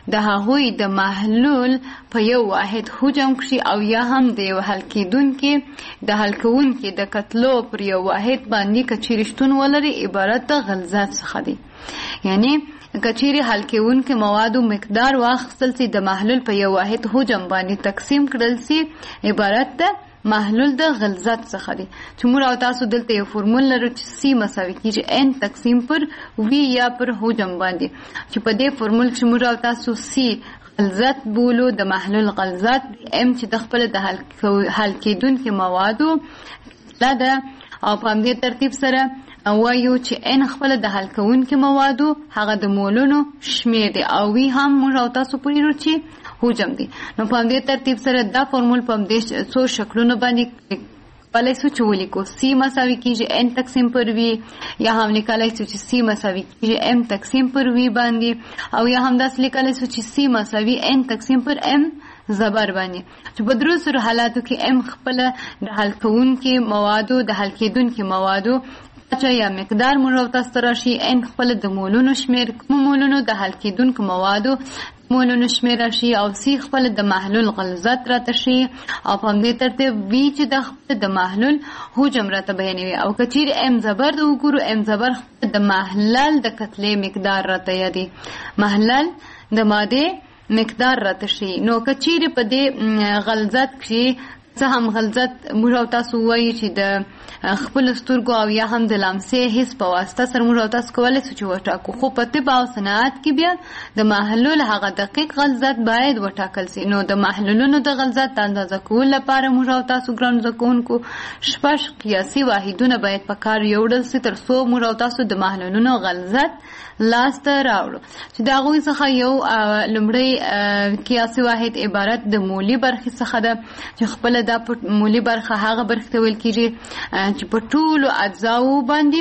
د هغوی د محلول په یو واحد حجم کړي او یا هم د یو حل کېدونکي د حل کوونکي د کتلو پر یو واحد باندې کچیرې شتون ولري عبارت د غلظت څخه دی. یعنی کچیرې حل کوونکي موادو مقدار واخیستل سي د محلول په یو واحد حجم باندې تقسیم کړل سي عبارت د محلول د غلظت څخه دی. چې موږ او تاسو دلته یو فورمول لرو چې سی مساوي کیږي n تقسیم پر وی یا پر حجم باندې، چې په دې فورمول کې موږ او تاسو سی غلظت بولو د محلول غلظت، m چې د خپل د حل کېدونکي موادو دا ده، او په همدې ترتیب سره وایو چې n خپل د حل کوونکي موادو هغه د مولونو شمیر دی او وی هم موږ او تاسو پوهیږو چې حجم دی. نو په همدې ترتیب سره دا فورمول په همدې څو شکلونو باندې کولای شو چې ولیکو. سی مساوي کیږي n تقسیم پر وی، یا هم لیکلای شو چې سی مساوي کیږي m تقسیم پر وی باندې، او یا هم داسې لیکلای شو چې سی مساوي n تقسیم پر m زبر باندې، چې په درو سره حالاتو کې m خپل د حل کوونکي موادو د حل کېدونکي موادو یا مقدار موږ او تاسو راشي، n خپل د مولونو شمیر کوم مولونو د حل کېدونکو موادو مولونو شمیر راشي، او سی خپل د محلول غلظت راته شي، او په همدې ترتیب وی چې د خپل د محلول حجم راته بیانوي. او که چیرې m زبر د وګورو، m زبر خپل د محلل د کتلې مقدار راته یادي، محلل د ماده مقدار راته شي. نو که چیرې په دې غلظت کې څه هم غلظت موږ او تاسو وایو چې د خپل سترګو او یا هم د لمسې حس په واسطه سره موږ او تاسو کولی شو چې وټاکو، خو په طب او صنعت کې بیا د محلول هغه دقیق غلظت باید وټاکل سي. نو د محلولونو د غلظت اندازه کول لپاره موږ او تاسو ګرانو زده کوونکو 6 قیاسي واحدونه باید په کار یوړل سي تر څو موږ او تاسو د محلولونو غلظت لاسته راوړو. چې د هغوی څخه یو لومړی قیاسي واحد عبارت د مولي برخې څخه ده، چې خپله دا مولي برخه هغه برخې ته ویل کېږي چې په ټولو اجزاو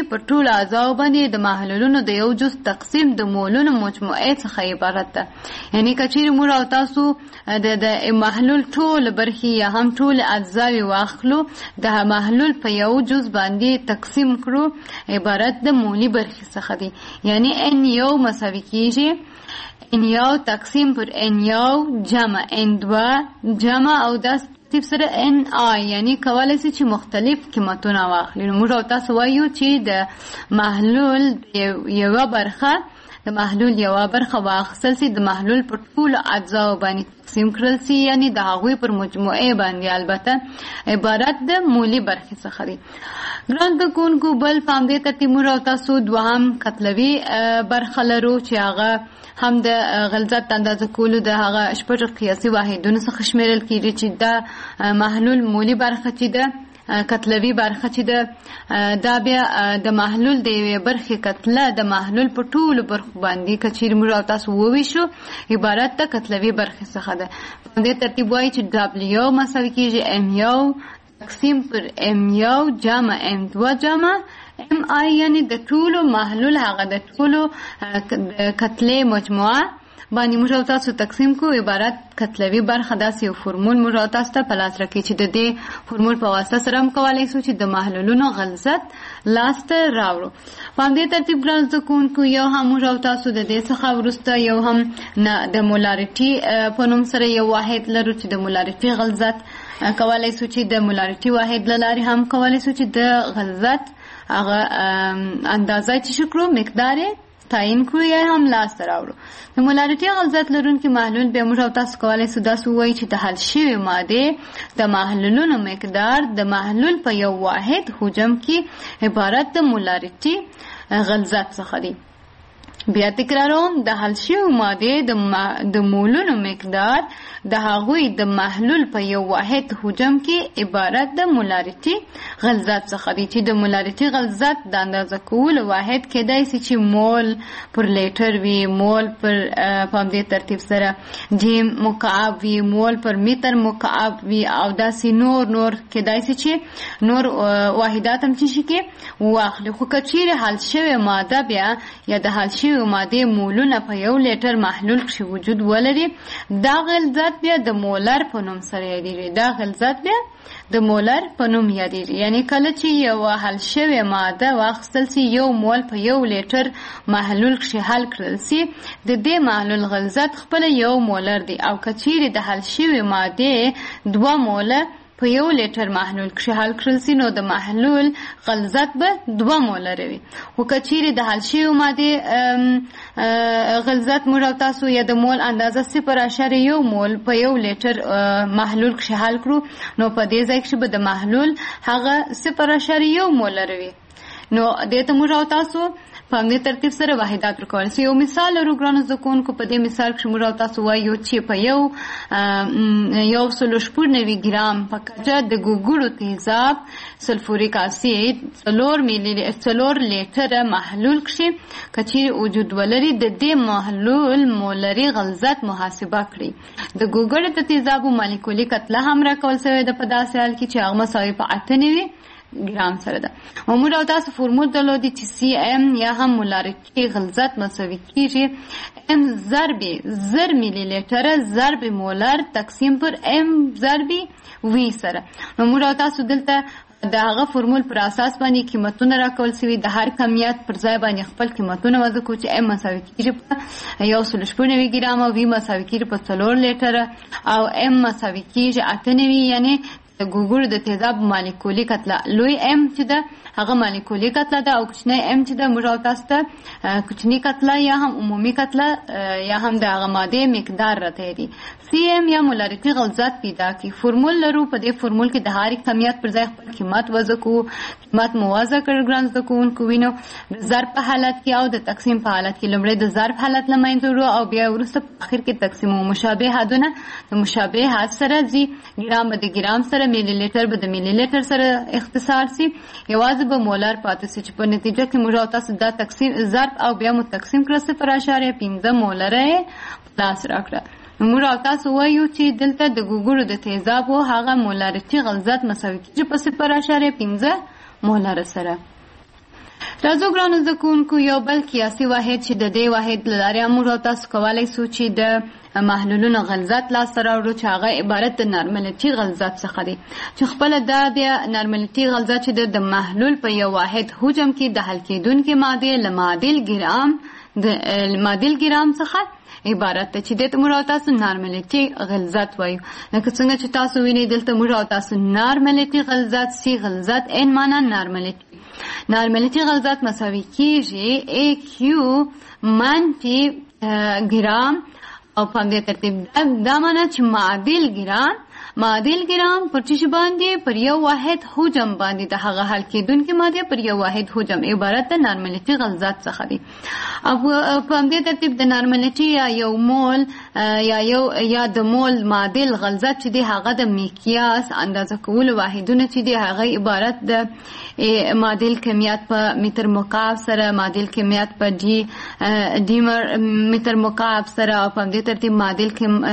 باندې د محلولونو د یو جز تقسیم د مولونو مجموعې څخه عبارت ده. یعنی که چیرې موږ او تاسو د محلول ټول برخې یا هم ټول اجزاوې واخلو، د محلول په یو جز باندې تقسیم کړو عبارت د مولي برخې څخه دی. یعنی n یو مساوي کیږي n یو تقسیم پر n یو جمع n دو جمع او داس ترتیب سره n i، یعنی کولای شي چې مختلف قیمتونه واخلي. نو موږ او تاسو وایو چې د محلول یوه برخه واخیستل سي، د محلول پر ټولو اجزاو باندې تقسیم کړل سي، یعنی د هغوی پر مجموعې باندې البته عبارت د مولي برخې څخه دی. ګران زده کوونکو بل په همدې ترتیب موږ او تاسو دوهم کتلوي برخه لرو چې هغه هم د غلظت اندازه کولو د هغه 6 قیاسي واحدونو څخه شمیرل کېږي، چې دا محلول مولي برخه چې ده کتلوي برخه چې ده دا بیا د محلول د یوې برخې کتله د محلول په ټولو برخو باندې که چیرې موږ او تاسو وویشو عبارت د کتلوي برخې څخه ده. په همدې ترتیب وایي چې w مساوي کېږي m یو تقسیم پر m یو جمع m دو جمع m i، یعنی د ټولو محلول هغه د ټولو کتلې مجموعه باندې موږ او تاسو تقسیم کو عبارت کتلوي برخه. داسې یو فورمول موږ او تاسو ته په لاس راکړي چې د دې فورمول په واسطه سره هم کولی شو چې د محلولونو غلظت لاسته راوړو. په همدې ترتیب ګران زده کوونکو یو هم موږ او تاسو د دې څخه وروسته یو هم د مولاریټي په نوم سره یو واحد لرو چې د مولاریټي غلظت کولی شو چې د مولاریټي واحد له لارې هم کولی شو چې د غلظت هغه اندازه چې شکرو مقدار تعیین کړو یا هم لاسته راوړو. د مولاریټي غلظت لرونکي محلول بیا موږ او تاسو کولی شو داسې ووایو چې د حل شوې مادې د محلولونو مقدار د محلول په یو واحد حجم کې عبارت د مولاریټي غلظت څخه دی. بیا تکراروم، د حل شوې مادې د مولونو مقدار د هغوی د محلول په یو واحد حجم کې عبارت د مولاریټي غلظت څخه دی، چې د مولاریټي غلظت د اندازه کولو واحد کېدای شي چې مول پر لیټر وي، مول پر په همدې ترتیب سره جیم مکعب وي، مول پر متر مکعب وي، او داسې نور کېدای شي چې نور واحدات هم چې شي کې واخلي. خو که چیرې حل شوې ماده بیا یا د حل شوې شویو مادې مولونه په 1 لیټر محلول کښې وجود ولري دا غلظت بیا د مولر په نوم سره یادیږي. دا غلظت بیا د مولر په نوم یادیږي. یعنی کله چې یو حل شوې ماده واخیستل سي 1 مول په 1 لیټر محلول کښې حل کړل سي د دې محلول غلظت خپل 1 مولر دی او که چیرې د حل شوې مادې 2 موله په 1 لیټر محلول کښې حل کړل سي نو د محلول غلظت به 2 مولر وي. خو که چیرې د حل شوې مادې غلظت موږ او تاسو یا د مول اندازه 0.1 مول په 1 لیټر محلول کښې حل کړو نو په دې ځای کښې به د محلول هغه 0.1 مولر وي. نو دې ته موږ او تاسو په همدې ترتیب سره واحدات ورکولی سو. یو مثال لرو ګرانو زده کوونکو. په دې مثال کښې موږ او تاسو وایو چې په 190 ګرام په کچه د ګوګړو تیزاب سلفوریک اسید 4 لیټره محلول کښې که چیرې وجود ولري د دې محلول مولري غلظت محاسبه کړي. د ګوګړو د تیزابو مالیکولي کتله هم راکول سوې ده په داسې حال کې چې هغه مساوي په 98 ګرام سره ده. موږ او تاسو فورمول درلودي چې CM یا هم مولارټي غلظت مساوي کیږي M ضرب 1000 ملي لیټر ضرب مولر تقسیم پر M ضرب V سره. نو موږ او تاسو دلته د هغه فورمول پر اساس باندې قیمتونه راکول سوي د هر کمیت پر ځای باندې خپل قیمتونه وضع کړو چې M مساوي کیږي په 190 ګرام او V مساوي کیږي په 4 لیټر او M مساوي کیږي 98 یعنی د ګوګړو د تیزاب مالیکولي کتله لوی M چې ده هغه مالیکولي کتله ده او کوچنی M چې ده موږ او تاسو ته کوچني کتله یا هم عمومي کتله یا هم د هغه مادې مقدار راته دي. CM یا مولارټي غلظت پیدا کړي. فورمول لرو. په دې فورمول کې د هر کمیت پر ځای خپل قیمت وضع کوو. قیمت موازه کړ ګران زده کوونکو وینو د ضرب په حالت کې او د تقسیم په حالت کې. لومړی د ضرب حالت له منځه وړو او بیا وروسته په اخر کې تقسیمو. مشابه حدونه د مشابه حد سره ځي. ګرام به د ګرام سره ملي لیټر به د ملي لیټر سره اختصار سي. یوازې به مولر پاتې سي چې په نتیجه کې موږ او تاسو دا تقسیم ضرب او بیا مو تقسیم کړه 0.5 مولر لاس راکړه. موږ او تاسو وایو چې دلته د ګوګړو د تیزابو هغه مولارټي غلظت مساوي کیږي په 0.5 مولر سره. راځو ګرانو زده کوونکو یو بل قیاسي واحد چې د دې واحد له لارې موږ او تاسو کولی سو چې د محلولونو غلظت لاسته راوړو چې هغه عبارت د نارملټي غلظت څخه دی چې خپله دا بیا نارملټي غلظت چې د محلول په یو واحد حجم کې د حل کېدونکې مادې له معادل ګرام څخه عبارت ده چې دې ته موږ او تاسو نارملټي غلظت وایو. لکه څنګه چې تاسو وینئ دلته موږ او تاسو نارملټي غلظت C غلظت N معنا نارملټي غلظت مساوي کیږي AQ منفي ګرام او په دې ترتیب دا معنا چې معادل ګرام پر چی باندې پر یو واحد حجم باندې د هغه حل کېدونکې ماده پر یو واحد حجم عبارت د نارملټي غلظت څخه دی. او په دې ترتیب د نارملټي یا یو مول یا د مول معادل غلظت چې دی هغه د میقیاس اندازه کول واحدونه چې دی هغه عبارت د معادل کمیت په متر مکعب سره معادل کمیت په ډي متر مکعب سره او په دې ترتیب معادل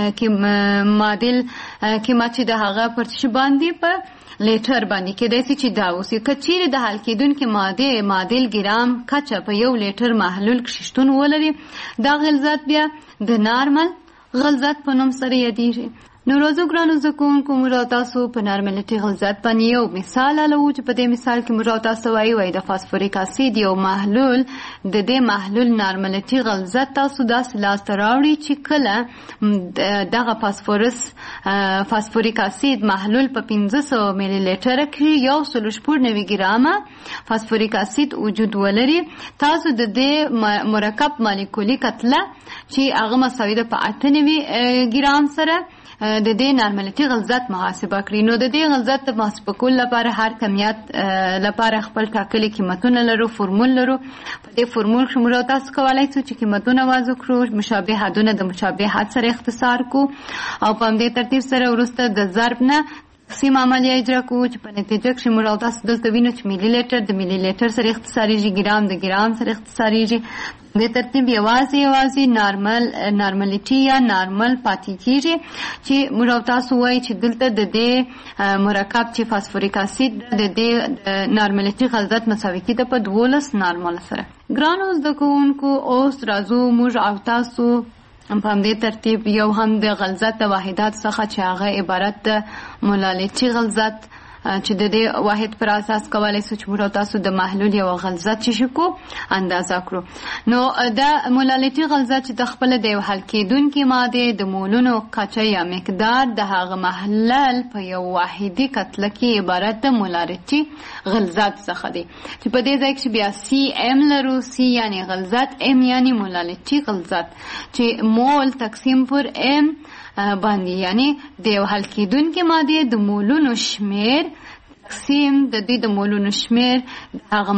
کمیت چې د هغه پر څه باندې په لیټر باندې کېدای شي چې دا اوسي. که چیرې د حل کېدونکې معادل ګرام کچه په 1 لیټر محلول کښې شتون ولري دا غلظت بیا د نارمل غلظت په نوم سره یادیږي. نو راځو ګرانو زده کوونکو موږ او تاسو په نارملټي غلظت باندې یو مثال حلوو چې په دې مثال کې موږ او تاسو وایو د فاسفوریک اسید یو محلول د دې محلول نارملټي غلظت تاسو داسې لاسته راوړي چې کله دغه فاسفوریک اسید محلول په 500 ملي لیټر کې 190 ګرامه فاسفوریک اسید وجود ولري تاسو د دې مرکب مالیکولي کتله چې هغه مساوي ده په 98 ګرام سره د دې نارملټي غلظت محاسبه کړئ. نو د دې غلظت محاسبه کول لپاره هر کمیت لپاره خپل ټاکلي قیمتونه لرو فورمول لرو. په دې فورمول کې موږ تاسو کولای شو چې قیمتونه وضع کړو مشابه حدونه د مشابه حد سره اختصار کو او په دې ترتیب سره وروسته د ضرب نه تقسیم عملیه اجرا کوو چې په نتیجه کښې موږ او تاسو دلته وینو چې ملي لیټر د ملي لیټر سره اختصاریږي، ګرام د ګرام سره اختصاریږي. د ترتیب یوازې نارملیټي یا نارمل پاتې کېږي چې موږ او تاسو وایي چې دلته د دې مرکب چې فاسفوریک اسید د دې نارملیټي غلظت مساوي کېده په 12 نارمل سره. ګرانو زده کوونکو، اوس راځو موږ او تاسو په همدې ترتیب یو هم د غلظت د واحدات څخه چې هغه عبارت د مولالیټي غلظت چې د دې واحد پر اساس کولای شو چې موږ تاسو د محلول یو غلظت چې شکو اندازه کړو. نو دا مولالیټي غلظت چې د خپل د یو حل کېدونکې مادې د مولونو کچه یا مقدار د هغه محلل په یو واحدي کتله کې عبارت د مولالیټي غلظت څخه دی چې په دې ځای کې بیا سی ام لرو. سی یعنی غلظت، ام یعنی مولالیټي غلظت چې مول تقسیم پر ام باندې یعنی د یو حل کېدونکې مادې د مولونو شمیر تقسیم د دې د مولونو شمیر هغه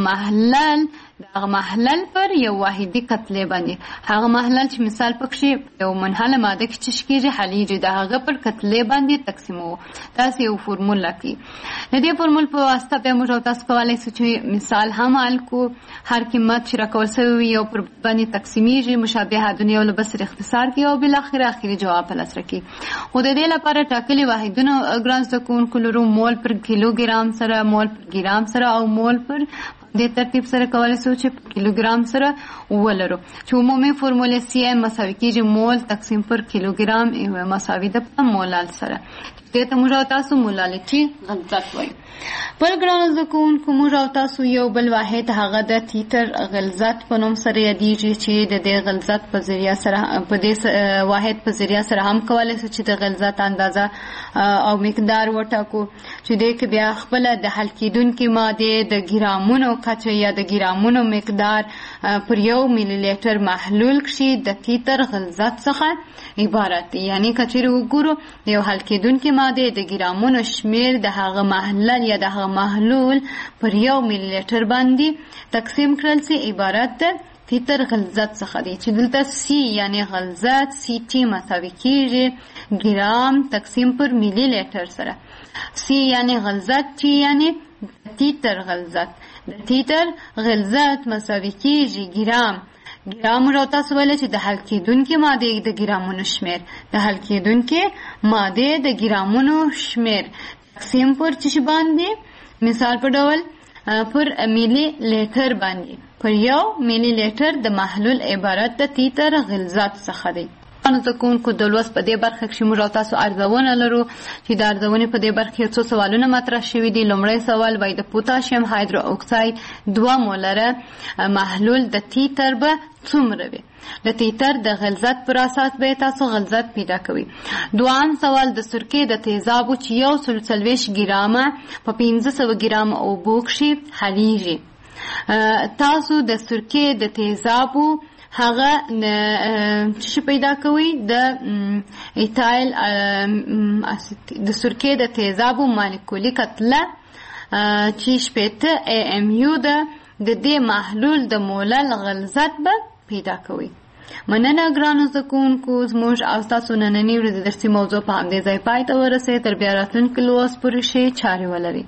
محلل پر یو واحدي کتلې باندې. هغه محلل چې مثال پکښې یو منحله ماده کې چې کېږي حلیږي د هغه پر کتلې باندې تقسیموو. تاسې یو فورمول کوي. د دې فورمول په واسطه بیا موږ تاسو کولی شو چې مثال هم حل کړو. هر قیمت چې راکول شوی وي یو پر باندې تقسیمیږي، مشابه حدونه یو له بل سره اختصار کوي او بالاخره اخري جواب په لاس راکوي. خو د دې لپاره ټاکلي واحدونه ګران زده کوونکو لرو. مول پر کیلوګرام سره، مول پر ګرام سره او مول پر د ترتیب سره کولی شو چې کیلوګرام سره ولرو چې عمومي فورموله سی ام مساوي کېږي مول تقسیم پر کیلوګرام مساوي ده په مولال سره. دې ته موږ او تاسو مولالیټي غلظت وایو. بل ګرانو زده کوونکو، موږ او تاسو یو بل واحد هغه د تیتر غلظت په نوم سره یادیږي چې د دې غلظت په ذریعه سره په دې واحد په ذریعه سره هم کولی شو چې د غلظت اندازه او مقدار وټاکو چې دې کې بیا خپله د حل کېدونکې مادې د ګرامونو کچه یا د ګرامونو مقدار پر یو ملي لیټر محلول کښې د تیتر غلظت څخه عبارت دی. یعنی که چېرې وګورو د یو حل کېدونکې مادې د ګرامونو شمیر د هغه محلل یا د هغه محلول پر یو ملي لیټر باندې تقسیم کړل سي عبارت د تیتر غلظت څخه دی چې دلته سی یعنی غلظت سی ټي مساوي کېږي ګرام تقسیم پر ملي لیټر سره. سی یعنی غلظت، ټي یعنی تیتر غلظت. د تیتر غلظت مساوي کېږي ګرام موږ تاسو ویل چې د حل کېدونکې مادې د ګرامونو شمیر د ګرامونو شمیر تقسیم پر څه باندې مثال په ډول پر ملي لیټر باندې پر یو ملي لیټر د محلول عبارت د تیتر غلظت څخه دی. زده کوونکو د لوست په دې برخه کې موږ تاسو ارزونه لرو چې د ارزونې په دې برخه کې څو سوالونه مطرح شوي دي. لومړی سوال وایي د پوتاشیم هایدرو اکساید 2 مولره محلول د تیتر به څومره وي؟ د تیتر د غلظت پر اساس به تاسو غلظت پیدا کوي. دوام سوال د سرکې د تیزابو چې 140 ګرامه په 1500 ګرامه اوبو کښې حلیږي. تاسو د سرکې د تیزابو هغه څه پیدا کوي؟ د ایتایل د سرکې د تیزابو مالیکولي کتله چې 80 AMU ده د دې محلول د مولل غلظت به پیدا کوي. مننه ګرانو زده کوونکو، زموږ او ستاسو نننۍ ورځې درسي موضوع په همدې ځای پای ته ورسېد. تر بیا راتلونکي لوست پورې ښې چارې ولرئ.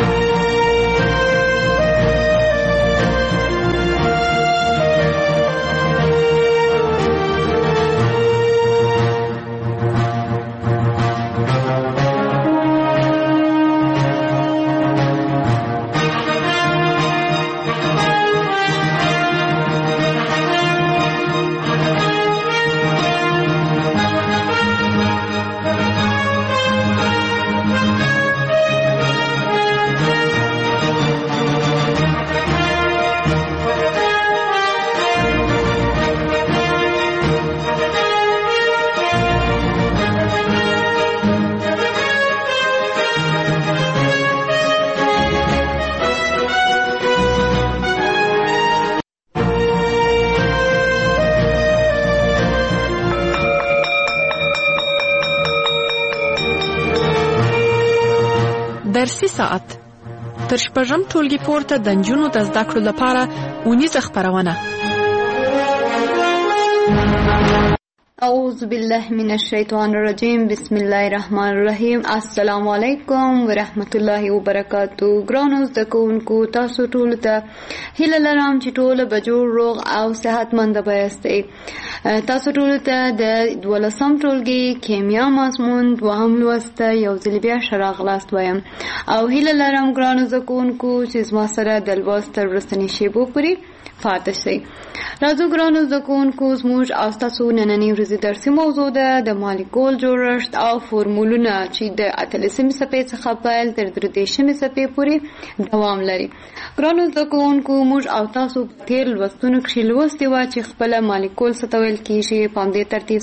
درسي ساعت تر شپږم ټولګي پورته د نجونو د زده کړو لپاره اونیزه خپرونه. اعوذ بالله من الشیطان الرجیم بسم الله الرحمن الرحیم السلام علیکم ورحمت الله وبرکاتہ. ګرانو زده کوونکو تاسو ټول ته هیله لرم چې ټول به جوړ روغ او صحتمند یاستئ. تاسو ټول ته د 12م ټولګي کیمیا مضمون دوهم لوست یو ځل بیا ښه راغلاست وایم او هیله لرم ګرانو زده کوونکو چې زما سره د لوست تر وروستنۍ شیبو پورې پاتې شئ. راځو ګرانو زده کوونکو زموږ او ستاسو نننۍ ورځې درسي موضوع ده د مالیکول جوړښت او فورمولونه چې د 18مې صفحې څخه پیل تر 33مې صفحې پورې دوام لري. ګرانو زده کوونکو موږ او تاسو په تیر لوستونو کښې لوستي وه چې خپله مالیکول څه ته ویل کېږي. په همدې ترتیب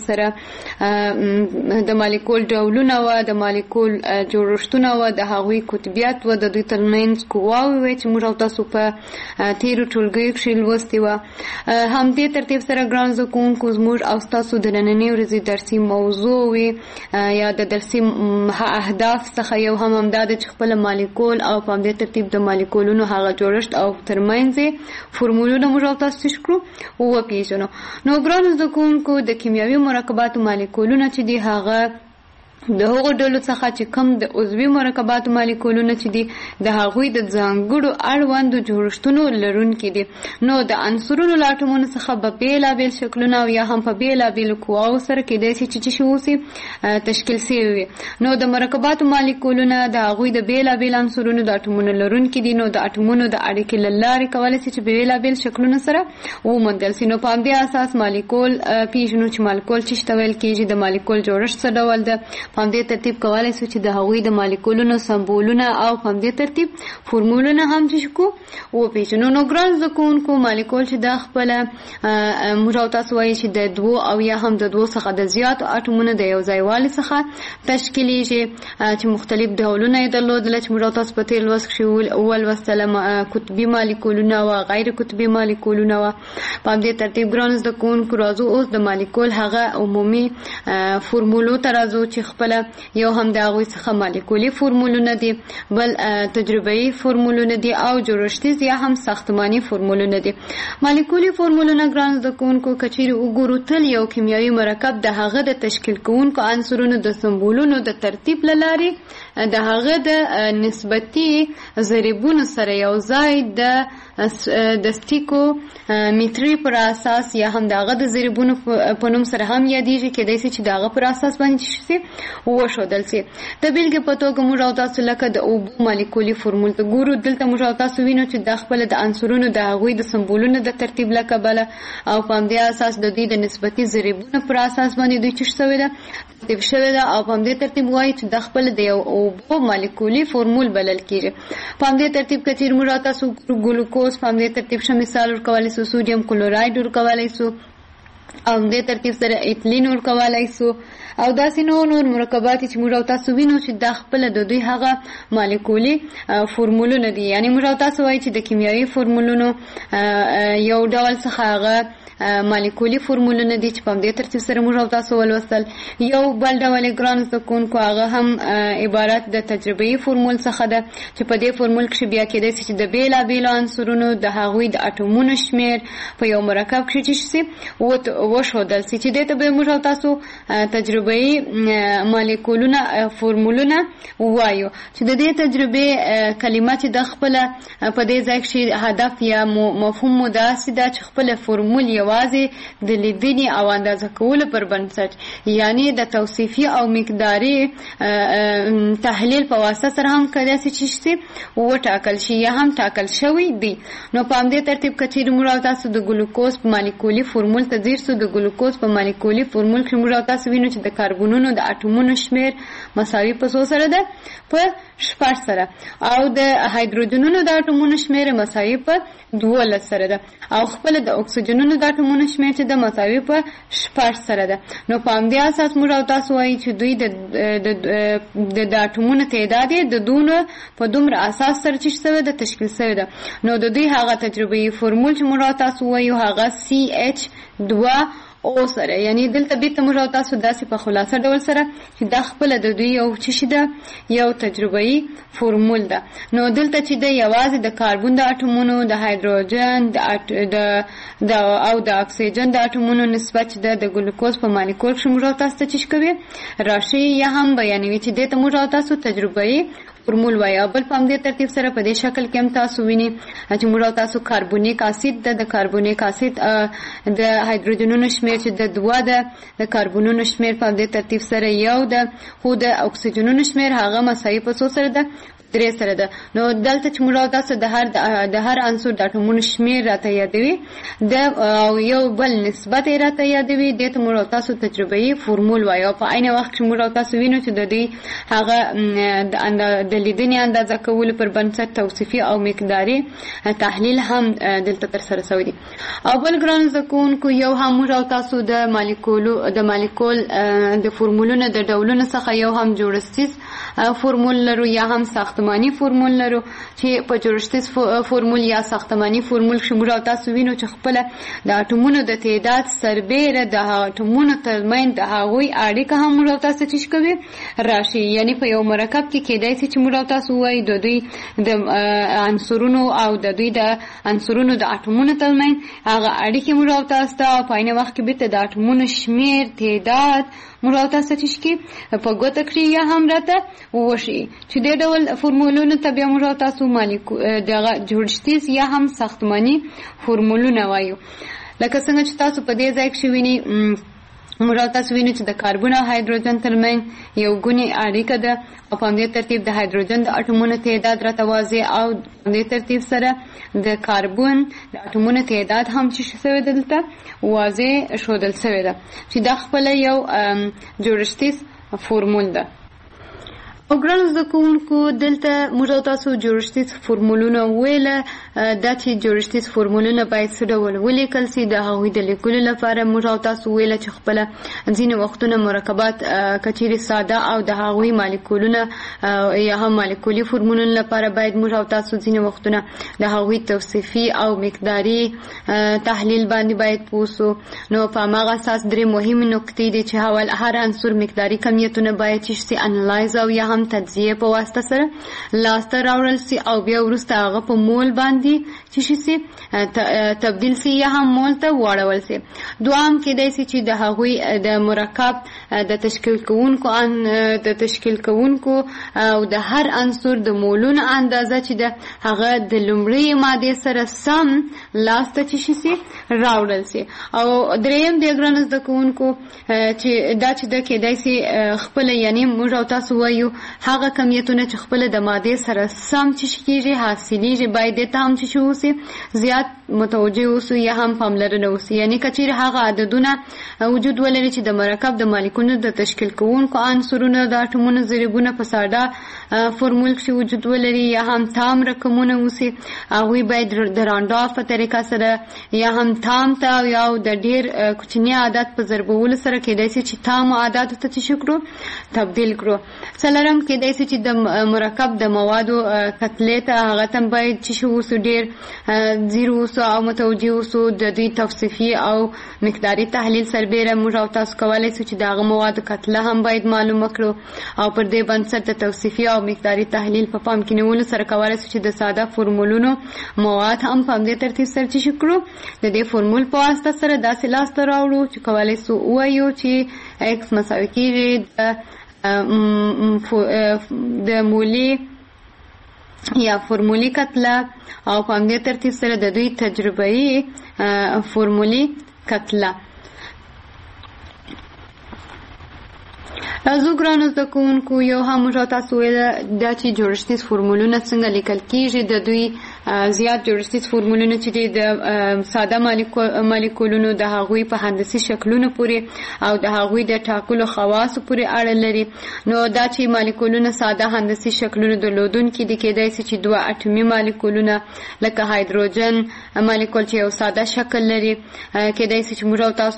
سره د مالیکول ډولونه وه، د مالیکول جوړښتونه وه، د هغوی قطبیت وه، د دوی ترمنځ قواوې وې چې موږ او تاسو په تیرو ټولګیو کښې لوستي وه. همدې ترتیب سره ګران زده کوونکو زموږ او ستاسو د نننۍ ورځې درسي موضوع وي یا د درسي اهداف څخه یو هم همدا ده چې خپله مالیکول او په همدې ترتیب د مالیکولونو هغه جوړښت او ترمنځ یې فورمولونه موږ او تاسو څه کړو وپېژنو. نو ګرانو زده کوونکو د کیمیاوي مرکباتو مالیکولونه چې دي هغه د هغو ډلو څخه چې کم د عضوي مرکباتو مالیکولونه چې دي د هغوی د ځانګړو اړوندو جوړښتونو لرونکي دي. نو د عنصرونو له اټومونو څخه به بېلابېل شکلونه او یا هم په بېلابېلو قواو سره کېدای شي چې اوسي تشکیل سوي وي. نو د مرکباتو مالیکولونه د هغوی د بېلابېل عنصرونو د اټومونو لرونکي دي. نو د اټومونو د اړیکې له لارې کولی شي چې بېلابېل شکلونه سره وموندل شي. نو په همدې اساس مالیکول پېژنو چې مالیکول څه ته ویل کېږي، د مالیکول جوړښت څه ډول ده. په همدې ترتیب کولی شو چې د هغوی د مالیکولونو سمبولونه او په همدې ترتیب فورمولونه هم چې کو وپېژنو. نو ګران زده کوونکو مالیکول چې دا خپله موږ او تاسو وایي چې د دوو او یا هم د دوو څخه د زیاتو اټومونو د یو ځای والي څخه تشکیلیږي چې مختلف ډولونه یې درلودله چې موږ او تاسو په تېر لوست کښې ولوستله. قطبي مالیکولونه وه، غیر قطبي مالیکولونه وه. په همدې ترتیب ګران زده کوونکو راځو اوس د مالیکول هغه عمومي فورمولو ته راځو چې خپله یو هم د هغوی څخه مالیکولي فورمولونه دي، بل تجربه‌ایي فورمولونه دي او جوړښتیز یا هم ساختماني فورمولونه دي. مالیکولي فورمولونه ګران زده کوونکو که چیرې وګورو تل یو کیمیاوي مرکب د هغه د تشکیل کوونکو عنصرونو د سمبولونو د ترتیب له لارې د هغه د نسبتي ضریبونو سره یو ځای د سټیکومیټري پر اساس یا هم د هغه د ضریبونو په نوم سره هم یادېږي. کېدای شي چې د هغه پر اساس باندې شي وښودل شي. د بېلګې په توګه موږ او تاسو لکه د اوبو مالیکولي فورمول ته ګورو. دلته موږ او تاسو وینو چې دا خپله د عنصرونو د هغوی د سمبولونو د ترتیب له کبله او په همدې اساس د دوی د نسبتي ضریبونو پر اساس باندې دوی څه شوې ده ترتیب شوې ده او په همدې ترتیب وایي چې دا خپله د یو اوبو مالیکولي فورمول بلل کېږي. په همدې ترتیب که چېرې موږ او تاسو ګلوکوز په همدې ترتیب ښه مثال ورکولی سو، سوډیم کلوراید ورکولی سو او همدې ترتیب سره ایتلین ورکولی سو او داسې نور مرکبات چې موږ او تاسو وینو چې دا خپله د دوی هغه مالیکولي فورمولونه دي. یعنې موږ او تاسو وایي چې د کیمیاوي فورمولونو یو ډول څخه هغه مالیکولي فورمولونه دي چې په همدې ترتیب سره موږ او تاسو ولوستل. یو بل ډول یې ګران زده کوونکو هغه هم عبارت د تجربه‌ایي فورمول څخه ده چې په دې فورمول کښې بیا کېدای شي چې د بېلابېلو عنصرونو د هغوی د اټومونو شمېر په یو مرکب کښې چې شي وښودل شي چې دې ته به موږ او تاسو تجربه‌ایي مالیکولونه فورمولونه ووایو. چې د دې تجربې کلمه چې د خپله په دې ځای کښې هدف یا مفهوم مو داسې ده چې خپله فورمول یوازې د لیدنې او اندازه کولو پر بنسټ یعنې د توصیفي او مقداري تحلیل په واسطه سره هم کېدای شي چې وټاکل شي یا هم ټاکل شوی دی. نو په همدې ترتیب که چېرې موږ او تاسو د ګلوکوز په مالیکولي فورمول ته ځیر سو، د ګلوکوز په مالیکولي فورمول کښې موږ او تاسو وینو چې د کاربونونو د اټومونو شمېر مساوي په څو سره ده؟ په 6 سره او د هایدروجنونو د اټومونو شمېر مساوي په 12 سره ده او خپله د اکسیجنونو د اټومونو شمېر چې د مساوي په 6 سره ده. نو په همدې اساس موږ او تاسو وایي چې دوی د اټومونو تعداد یې د دونه په دومره اساس سره چې شوی ده تشکیل شوی ده. نو د دوی هغه تجربه‌ایي فورمول چې موږ او تاسو وایو هغه CH2 او سره، یعنی دلته بیرته موږ او تاسو داسې په خلاصه ډول سره چې دا خپله د دوی یو څه شي ده، یو تجربه‌ایي فورمول ده. نو دلته چې د یوازې د کاربن د اټومونو، د هایدروجن او د اکسیجن د اټومونو نسبت چې د ګلوکوز په مالیکول کښې موږ او تاسو ته څه کوي راشي یا هم بیانوي، چې دې ته موږ او تاسو تجربه‌ایي فورمول وایي. بل په همدې ترتیب سره په دې شکل کې هم تاسو وینئ چې موږ او تاسو کاربونیک اسید ده، د کاربونیک اسید د هایدروجنونو شمېر چې د 2 ده، د کاربونونو شمېر په همدې ترتیب سره 1 ده، خو د اکسیجنونو شمېر هغه مساوي په څو سره ده؟ 3 سره ده. نو دلته چې موږ او تاسو د هر عنصر د اټومونو شمېر راته یادوي او یو بل نسبت یې راته یادوي، دې ته موږ او تاسو تجربه‌ایي فورمول وایو. په عین وخت کې موږ او تاسو وینو چې د دوی هغه د لیدنې اندازه کولو پر بنسټ توصیفي او مقداري تحلیل هم دلته ترسره شوی دی. او بل ګرانو زده کوونکو یو هم موږ او تاسو د مالیکول د فورمولونو د ډولونو څخه یو هم جوړښتیز فورمول لرو یا هم ساختماني فورمول لرو، چې په جوړښتیز فورمول یا ساختماني فورمول کې موږ او تاسو وینو چې خپله د اټومونو د تعداد سربیره د اټومونو ترمنځ د هغوی اړیکه هم موږ او تاسو څه کوي راشي. یعنی په یو مرکب کې کېدای شي چې موږ او تاسو وایو د دوی د عنصرونو او د دوی د عنصرونو د اټومونو ترمنځ هغه اړیکې موږ او تاسو ته په عین وخت کې بیرته د اټومونو شمېر تعداد موږ او تاسو چې په ګوته کړي یا هم راته وشي، چې دې ډول فورمولونو ته بیا موږ او تاسو دغه جوړښتیز یا هم ساختماني فورمولونه وایو. لکه څنګه چې تاسو په دې ځای کښې وینئ موږ او تاسو وینو چې د کاربن او هایدروجن ترمنځ یو ګونې اړیکه ده او په همدې ترتیب د هایدروجن د اټومونو تعداد راته واضح او په همدې ترتیب سره د کاربن د اټومونو تعداد هم چې شوی ده دلته واضح ښودل شوی ده، چې دا خپله یو جوړښتیز فورمول ده. او ګرانو زده کوونکو دلته موږ او تاسو جوړښتیز فورمولونه وویله، دا چې جوړښتیز فورمولونه باید څه ډول ولیکل سي، د هغوی د لیکلو لپاره موږ او تاسو وویله چې خپله ځینې وختونه مرکبات که چیرې ساده او د هغوی مالیکولونه یا هم مالیکولي فورمولونو لپاره باید موږ او تاسو ځینې وختونه د هغوی توصیفي او مقداري تحلیل باندې باید پوه سو. نو په هماغه اساس 3 مهمې نکتې دي چې هر عنصر مقداري کمیتونه باید چې سي انالایز او یا هم تجزیه په واسطه سره لاسته راوړل سي او بیا وروسته هغه په مول باندې چې سي تبدیل سي یا هم مول ته واړول سي. دوام کېدای سي چې د هغوی د مرکب د تشکیل کوونکو او د هر عنصر د مولونو اندازه چې د هغه د لومړۍ مادې سره سم لاسته چې سي راوړل سي. او دریم د ګرانو زده کوونکو چې دا چې د کېدای سي خپله یعنی موږ او تاسو وایو هغه کمیتونه چې خپله د مادې سره سم چې کېږي حاصلیږي باید دې ته هم چې اوسي زیات متوجه اوسو یا هم پاملرنه وسي. یعنی که چیرې هغه عددونه وجود ولري چې د مرکب د مالیکولونو د تشکیل کوونکو عنصرونو د اټومونو ضریبونه په ساده فورمول کښې وجود ولري یا هم تام رقمونه وسي، هغوی باید د رانډاف په طریقه سره یا هم تام ته یا د ډېر کوچني عدد په ضربولو سره کېدای سي چې تامو عددو ته څه کړو تبدیل کړو. څلورم کېدای سي چې د مرکب د موادو کتلې ته هغه ته باید چې اوسو ډېر ځیر اوسو او متوجه اوسو، د دوی توصیفي او مقداري تحلیل سربیره موږ او تاسو کولی سو چې د هغه موادو کتله هم باید معلومه کړو او پر دې بنسټ د توصیفي او مقداري تحلیل په پام کې نیولو سره کولی سو چې د ساده فورمولونو مواد هم په همدې ترتیب سره چې کړو د دې فورمول په واسطه سره داسې لاسته راوړو چې کولی سو ووایو چې ایکس مساوي کېږي د مولی یا فورمولي کتله او په همدې ترتیب سره د دوی تجربه‌ایي فورمولي کتله. زه ګرانو زده کوونکو یو هم موږ تاسو ویله دا چې جوړښتیز فورمولونه څنګه لیکل کېږي، د دوی زیات جوړښتیز فورمولونه چې د ساده مالیکولونو د هغوی په هندسي شکلونو پورې او د هغوی د ټاکلو خواصو پورې اړه لري. نو دا چې مالیکولونه ساده هندسي شکلونو درلودونکي دي، کېدای سي چې 2 اټومي مالیکولونه لکه هایدروجن مالیکول چې یو ساده شکل لري، کېدای سي چې موږ او تاسو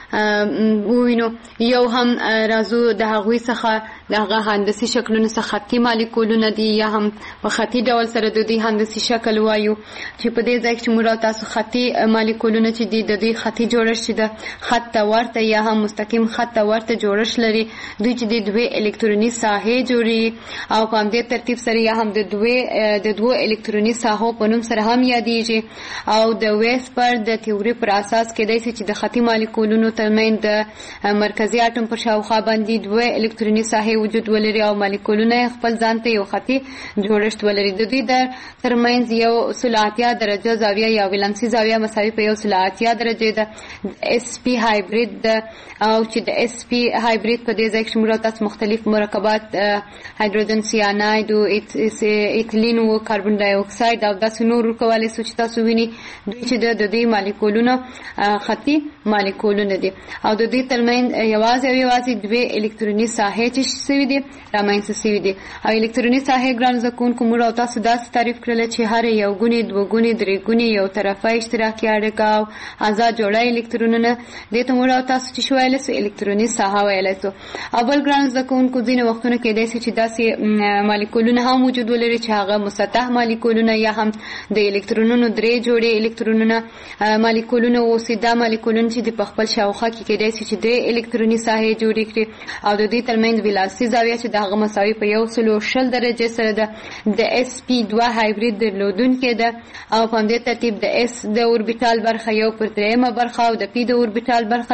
وینو یو هم راځو د هغوی څخه دغه هندسي شکلونه څخه خطي مالیکولونه دي یا هم په خطي ډول سره د دوی هندسي شکل وایو چې په دې ځای کې موږ تاسو خطي مالیکولونه چې دي د دوی خطي جوړښت د خط ته ورته یا هم مستقیم خط ته ورته جوړښت لري دوی چې د دوه الکتروني ساحې جوړي او په همدې ترتیب سره یا هم د دوه الکتروني ساحو په نوم سره هم یادېږي او د ویسپر د تیوري پر اساس کېدای شي چې د خطي مالیکولونو ترمنځ د مرکزي اټوم پر شاوخوا باندې دوه الکتروني ساحې وجود ولري او مالیکولونه خپل ځان ته یو خطي جوړښت ولري د دوی د ترمنځ یو 180 درجه زاویه یا ولانسي زاویه مساوي په 180 درجه ده اس پی هایبرید ده او چې د اس پی هایبرید په دې ځای کې موږ تاسو مختلف مرکبات هایدروجن سیاناید او ایتلین او کاربن ډای اکساید او داسې نور کولای شو چې تاسو ویني دوی چې د دې مالیکولونو خطي مالیکولونه دي او د دې ترمنځ یوازې دوه الکتروني ساحې چې سوي دي رامنځته سوي دي او الکتروني ساحې ګران زکونکو موږ تاسو داسې تعریف کړل چې هر یو ګونی دوه ګونی درې ګونی یو طرفه اشتراکي اړیکه او آزاد جوړه الکترونونه دې ته موږ تاسو چې شویل سو الکتروني ساحه ویل سو اول ګران زکونکو ځینې وختونه کې داسې چې داسې مالیکولونه هم وجود ولري چې هغه مسطح مالیکولونه یا هم د الکترونونو درې جوړې الکترونونه مالیکولونه او سیده مالیکولونه چې په خپل شاوخوا کې کېدای شي چې د الکتروني ساحې جوړې کړي او د دې ترمنځ ولانسي زاویه چې دغه مساوي په 120 درجه سره ده د اس پی 2 هایبرید درلودونکې ده او په همدې ترتیب د اس د اوربیټال برخه 1/3 برخه او د پی د اوربیټال برخه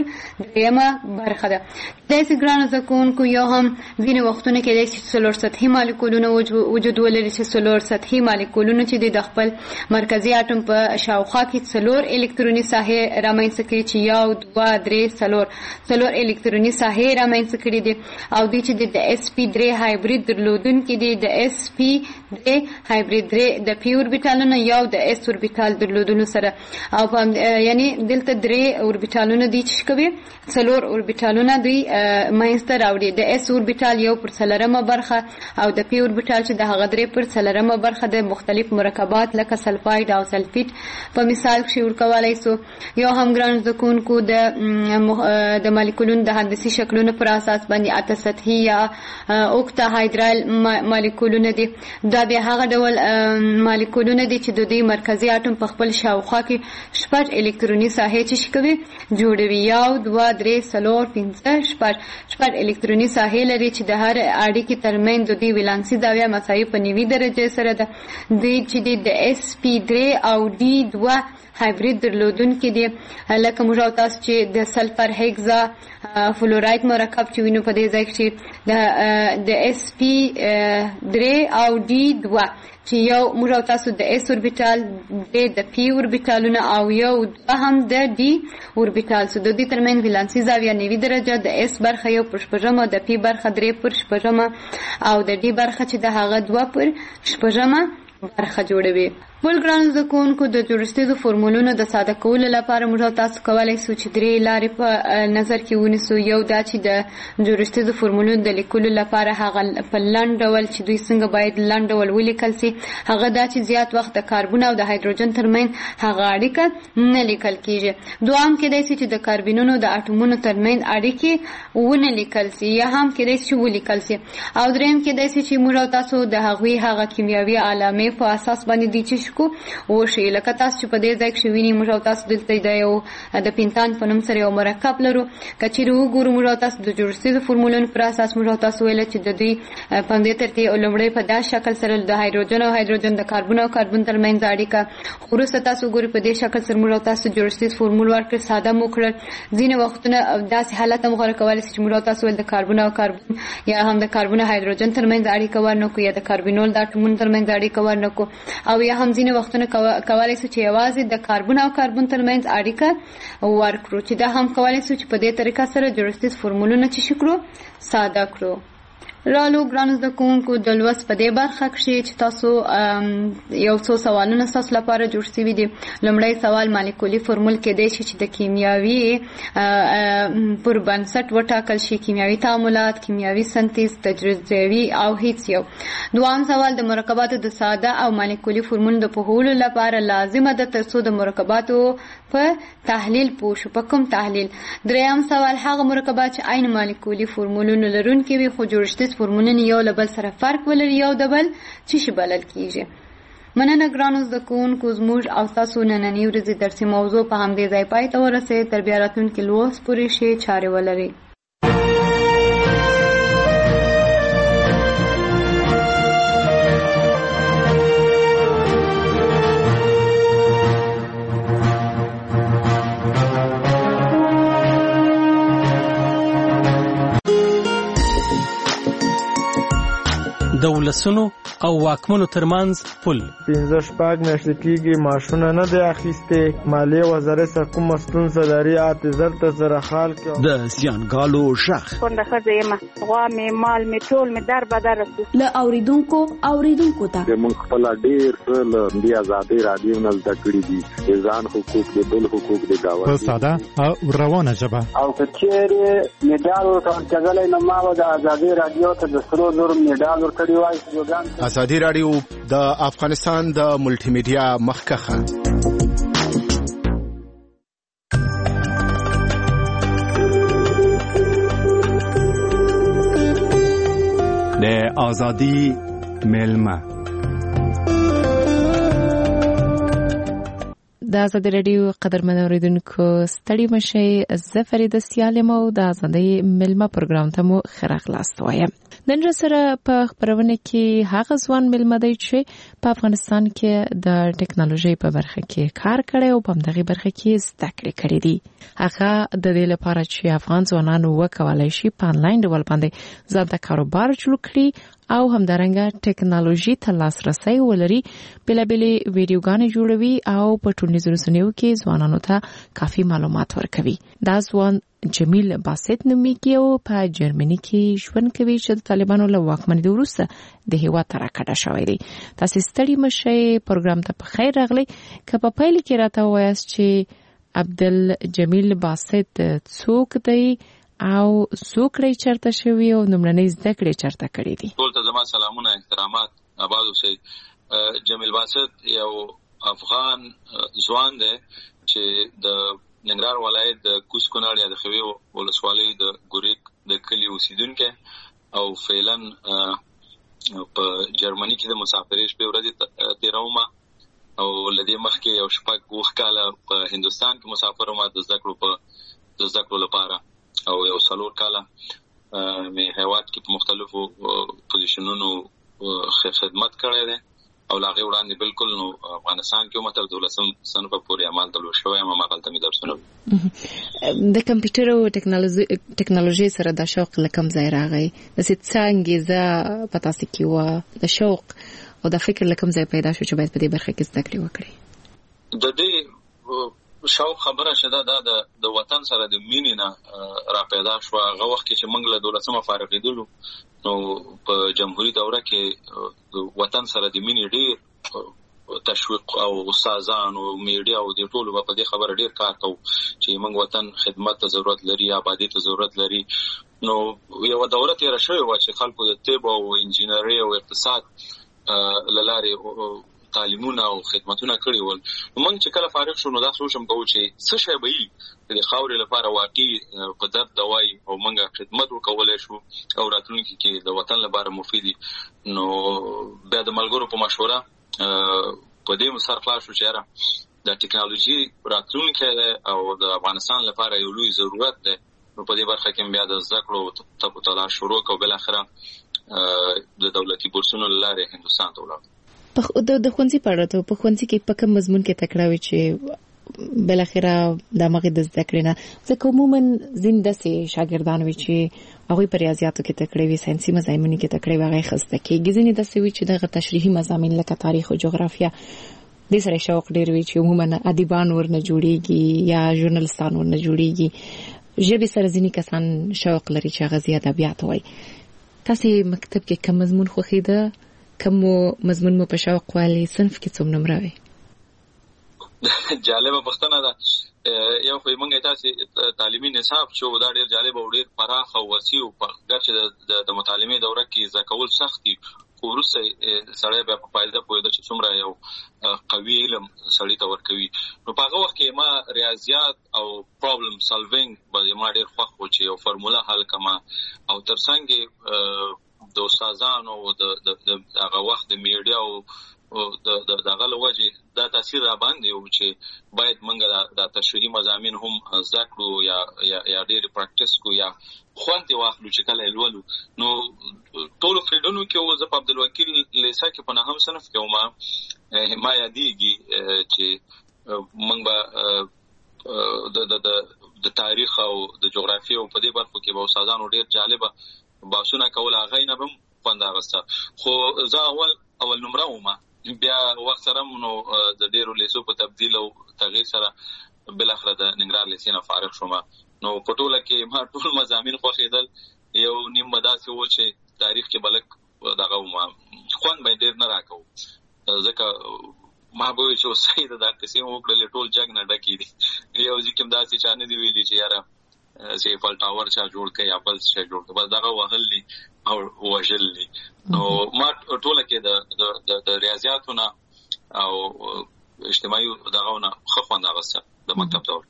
2/3 برخه ده داسې ګرانو زکونکو یو هم ځینې وختونه کې د څلور سطحي مالیکولونه وجود ولري چې څلور سطحي مالیکولونه چې د خپل مرکزي اټوم په شاوخوا کې څلور الکتروني ساحې رامنځته کړي چې یو 2 3 څلور الکتروني ساحې رامنځته کړي دي او دوی چې د اس پی 3 هایبرید درلودونکي دي د اس پی 3 هایبرید د پی اوربیټالونو یو د اس اوربیټال درلودونو سره او یعنی دلته 3 اوربیټالونه دي چې کوي څلور اوربیټالونه دوی ماینسته راوړي د اس اوربیټال 1/4 برخه او د پی اوربیټال چې د هغه 3/4 برخه د مختلف مرکبات لکه سلفاید او سلفیت په مثال کې ورکوالای سو یو هم ګران زکونکو د مالیکولونو د هندسي شکلونو پر اساس باندې اته سطحي یا اوکتا هایدرال مالیکولونه دي دا به هغه ډول مالیکولونه دي چې د دې مرکزي اټوم په خپل شاوخوا کې شپږ الکتروني ساحې چې کوي جوړوي یو 2 3 4 5 شپږ الکتروني ساحې لري چې د هر اړیکې ترمنځ د دې ولانسي زاویه مساوي په 90 درجه سره ده دوی چې د اس پی 3 او ډي 2 هایبرید درلودونکي دي لکه موږ تاسو چې د سلفر هیګزا فلوراید مرکب چې وینو په دې ځای کې د اس پی 3 او ډي 2 چې یو موږ تاسو د اس اوربیټال د پی اوربیټالونه او یو هم د ډي اوربیټال سو د دې ترمنځ ولانسي زاویه 90 درجه د اس برخه 1/4 د پی برخه 3/4 او د ډي برخه چې د هغه 2/4 برخه جوړوي بل ګران زکونکو د جوړښتیزو فورمولونو د ساده کولو لپاره موږ تاسو کولای شو چې 3 لارې په نظر کې ونیسو یو دا چې د جوړښتیزو فورمولونو د لیکلو لپاره هغه په لنډ ډول چې دوی څنګه باید لنډ ډول ولیکل شي هغه دا چې زیات وخت د کاربن او د هایدروجن ترمنځ هغه اړیکه نه لیکل کیږي دوام کېدای شي چې د کاربنونو د اټومونو ترمنځ اړیکې ونه لیکل شي یا هم کېدای شي ولیکل شي او دریم کېدای شي چې موږ تاسو د هغه کیمیاوي علامې په اساس باندې دي چې کو وشي لکه تاسو چې په دې ځای کې ویني موږ تاسو دلته د یو د پینتان په نوم سره یو مرکب لرو کچېرو وګورو موږ تاسو د جوړښتي فورمولونو پر اساس موږ تاسو ویل چې د دې په دې ترتیب لومړی په داسې شکل سره د هایدروجن او هایدروجن د کاربن او کاربن ترمنځ اړیکه وروسته تاسو ګورئ په دې شکل سره موږ تاسو جوړښتي فورمول ورکړ ساده مو کړل ځینې وختونه داسې حالت هم غوړ کولای شي چې موږ تاسو ول د کاربن او کاربن یا هم د کاربن او هایدروجن ترمنځ اړیکه ورنکو یا د کاربنول د اټومونو ترمنځ اړیکه ورنکو او یا هم ځینې وختونه کولای شو چې یوازې د کاربن او کاربن ترمنځ اړیکه ورکړو چې دا هم کولای شو چې په دې طریقه سره جوړښتي فورمولونه چې شکرو ساده کړو رالو ګرانو زده کوونکو د لوست په دې برخه کې چې تاسو یو څو سوالونه تاسو لپاره جوړ شوي دي. لومړی سوال مالیکولي فورمول کې دی چې د کیمیاوي پر بنسټ وټاکل شي کیمیاوي تعاملات، کیمیاوي سنتیز، تجزیوي او هیڅ یو. دوام سوال د مرکباتو د ساده او مالیکولي فورمول د پوهولو لپاره لازمه ده ترڅو د مرکباتو په تحلیل پوه شو. په کوم تحلیل؟ دریم سوال هغه مرکبات چې عین مالیکولي فورمولونه لرونکي وي خو جوړښتي فورمولونه یو له بل سره فرق ولري، یو د بل څه شي بلل کیږي. مننه ګرانو زده کوونکو، زموږ او تاسو نننۍ ورځې درسي موضوع په همدې ځای پای ته ورسېد. تر بیا راتلونکي لوست پورې ښې چارې ولرئ. د ولسونو او واکمنو ترمنځ پل 15 میاشتې کېږي ماشونه نه دی اخیستې. مالیې وزارت سره کومه ستونزه لري؟ اعتذار ته سره حال کې د زیانګالو شخ کونډه ښځه یم، غوا مې مال مې ټول مې در بدر رسو له اوریدونکو ته موږ خپل ډېر له دې آزادۍ رادیو نه زده کړي دي د ځان حقوق د بل حقوق د گاوه په ساده او روانه ژبه او کچېرې میډال ورکړل نو ما د آزادۍ رادیو ته د سرو زر میډال ورکړی وای. ازادي رادیو د افغانستان د ملټي میډیا مخکخه د ازادي ملما د ازادي رادیو قدرمن اوریدونکو ستړي مشي زه فرید سیالم او د ازادي ملما پروګرام ته مو خراغلاست وایم. نن سره په خبرونه کې هغه ځوان ملما دی چې په افغانستان کې د ټکنالوژي په برخه کې کار کړی او په دغه برخه کې زده کړې کړې دي. هغه د دې لپاره چې افغان ځوانان وکولای شي په انلاین ډول باندې ځان ته کاروبار جوړ کړي او همدارنګه ټکنالوژي ته لاسرسي ولري، بلابلې ویډیوګانې جوړوي او په ټولنیزو رسنیو کې ځوانانو ته کافي معلومات ورکوي. دا ځوان جمیل باسط نومیږي او په جرمني کې ژوند کوي چې د طالبانو له واکمنۍ وروسته د هیواد ته راکډه شوی دی. تاسو ستړي مشئ، پروګرام ته په خیر راغلی. که په پیل کې راته وایاست چې عبدالجمیل باسط څوک دی او څوکړی چرته شوی او نمړنۍ زده کړې چرته کړې دي؟ ټول ته زما سلامونه، احترامات، آباد اوسئ. جمیل باسط یو افغان ځوان دی چې د ننګرهار ولایت د کوز کونړ یا د خوي ولسوالۍ د ګوریک د کلی اوسیدونکی او فعلا په جرمني کې د مسافرۍ شپې ورځې تیرومه او لدې مخکې یو شپږ کاله په هندستان کې مسافر وم د زده کړو لپاره او یو 4 کاله مې هیواد کې په مختلفو پوزیشنونو خدمت کړی دی او لاغه وړاندې بالکل نو افغانستان کې متر 12 صنف پورې عمل تلو شوی ما غلطه مې درسونه. د کمپیوټر او ټکنالوژي سره د شوق لکم ځای راغی، د څنګه ز پتا سکی و د شوق او د فکر لکم ځای پیدا شو چې باید په دې برخه کې زده کړې وکړي. د دې شوق خبره شده د وطن سره د مینې نه را پیدا شو. هغه وخت کې چې موږ له 12 فارغېدلو نو په جمهوریت دوره کې د وطن سره د مینې ډېر تشویق او استادان او میډیا او د ټولو په دې خبره ډېر کار کوو چې موږ وطن خدمت ته ضرورت لري، آبادی ته ضرورت لري. نو یو دوره تیر شوی و چې خلکو د طب او انجینری او اقتصاد لاره تعلیمونه او خدمتونه کړی ول. موږ چې کله فارغ شو نو دا سوچم کوو چې څه شی به وي د خاورې لپاره واقعي په درد دوای او موږ خدمت وکولای شو او راتلونکي کې د وطن لپاره مفید. نو بیا د ملګرو په مشوره په دې مسر خلاص شو چې د ټکنالوژي راتلونکي او د افغانستان لپاره یو لوی ضرورت دی. نو په دې برخه کې بیا د زده کړو ته تلاش شروع او بل اخره د دولتي بورسونو لاره هندستان ته ولاړ. په د خوندې پړاته په خوندې کې په کوم مضمون کې تکړه وي چې بل اخره د مغه د زده کړې نه ځکه عموما زنده سي شاګردان وي چې هغه په ریاضیاتو کې تکړه وي، ساينسي مضامینو کې تکړه وي، هغه خسته کې ځینې د سوي چې دغه تشریحي مضامین لکه تاریخ او جغرافیا د سره شوق ډیر وي چې عموما ادیبان ورنه جوړيږي یا ژورنالستان ورنه جوړيږي. ژبه سره ځینې کسان شوق لري چې هغه زیات ادبیات وایي. تاسو مکتب کې کوم مضمون خوښیده؟ کوم مضمون مو په شوق والی صنف کې څومره نمره وي؟ جالبه پښتنه ده. یو خو موږ تاسو تعلیمي نصاب چې دا ډیر جالب او ډیر پراخ او وسیع او چې د مطالعه دوره کې زکول سختي ورسې سړی به په فائدہ پوهیده چې څومره یو قوي علم سړی ته ورکوي. نو په هغه وخت کې ما ریاضیات او پرابلم سالوینګ باندې ما ډیر خوښ و چې یو فرموله حل کما او ترڅنګ د استادانو د هغه وخت د میډیا او د غل وجه دا تاثیر را باندې و چې باید موږ د تشریحي مضامین هم ذکرو یا ډیر پریکټیس کو یا خوانتي واخلو چې کله لولو. نو ټول فریډونو کې او زه په عبدالوکیل لیسا کې په نهم صنف کې ما یادېږي چې موږ به د تاریخ او د جغرافیې او په دې برخو کې به استادانو ډیر جالبه باسونه کول. هغه نه هم خوند اغسته. خو زه اول نمره ومه بیا وخت سره نو د ډیرو لیسو په تبدیل او تغییر سره بل اخر د ننګرهار لیسې نه فارغ شوم. نو په ټوله کې ما ټول مضامین خوښیدل. یو نیم مداسه و چې تاریخ کې بلک دغه ما خوان به ډیر نه راکاو ځکه ما به چې سید دا قسم وکړل ټول جګ نه ډکی دي. یو ځکه داسې چانه دی ویلي چې یاره سیفل ټاور چا جوړ کړي یا بل څه جوړ کړي بس دغه وهلي او وژلي. نو ما ټوله کې د ریاضیاتونه او اجتماعي دغهونه خفن اغسته د مکتب دور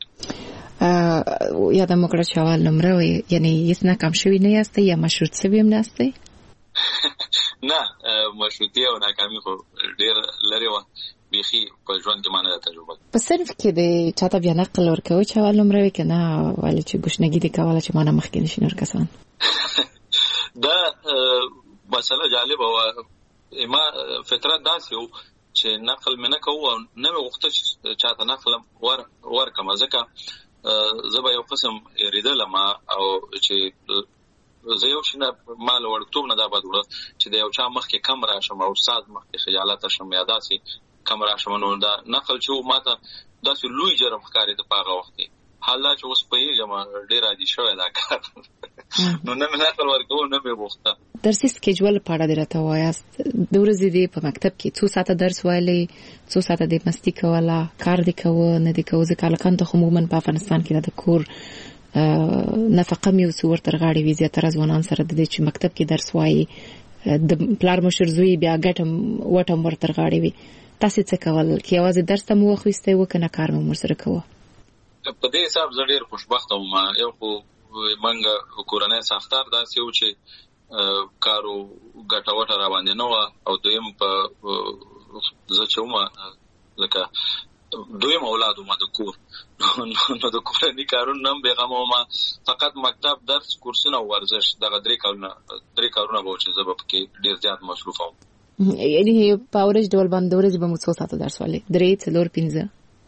یا د مقرر شوال نمره وي یعنی هیڅ ناکام شوی نه یاستئ یا مشروط شوی هم نه یاستئ؟ نه مشروطیه او ناکامي خو ډیر لري و بيخي په ژوند کې مانه تجربه. په صنف کې د چاته بیا نقل ورکوي چې اول نمره وي کنه ولی چې ګشنګي دي کوله چې مانه مخکې نشي نور کسان دا مسله جالبه و. ما فطرت داسې و چې نقل مې نه کوو نه مې غوښته چې چاته نقل ورکم ځکه زه به یو قسم ریدلم او چې زه یو شنه مال ورکتوب نه دا بد وړه چې د یو چا مخکې کم راشم او استاد مخکې خجالت شم یا داسې کم راشم. نو دا نقل چې ماته داسې لوی جرم ښکاري د پاغه وخت حالا چې اوس پیږم ډیر عادي شوی دا کار. نو نه مې نقل ورکوم نه مې غوښته. درسي سکیجول په اړه درته وایاست د ورځې دی په مکتب کې څو ساعته درس وایلی څو ساعته د مستی کوله کار دی کوه نه دی کوه ځکه لکه ته عموما په افغانستان کې د کور نفقه مې وسور تر غاړې وي زیاتره ځوانان سره د دې چې مکتب کې درس وایي د پلار مشر زوی بیا ګټم وټم ورتر غاړې وي. تاسو څه کول کې یوازې درس ته مو خوښته و کنه کار مو سره کوه؟ په دې حساب زه ډیر خوشبخته وم. یو خو منګه کورنۍ ساختار داسې و چې کارو ګټوټه را باندې نه و او دویم په زه چې وم لکه دویم اولادو ما د کور نو د کورنۍ کارونه هم بیغمه وم. فقط مکتب درس کورسونه او ورزش دغه درې کارونه به چې زه به پکې ډیر زیات مصروف وم. یعنی په ورځ ډول باندې ورځ به مو څو ساعته درس وایي؟ 3 4 5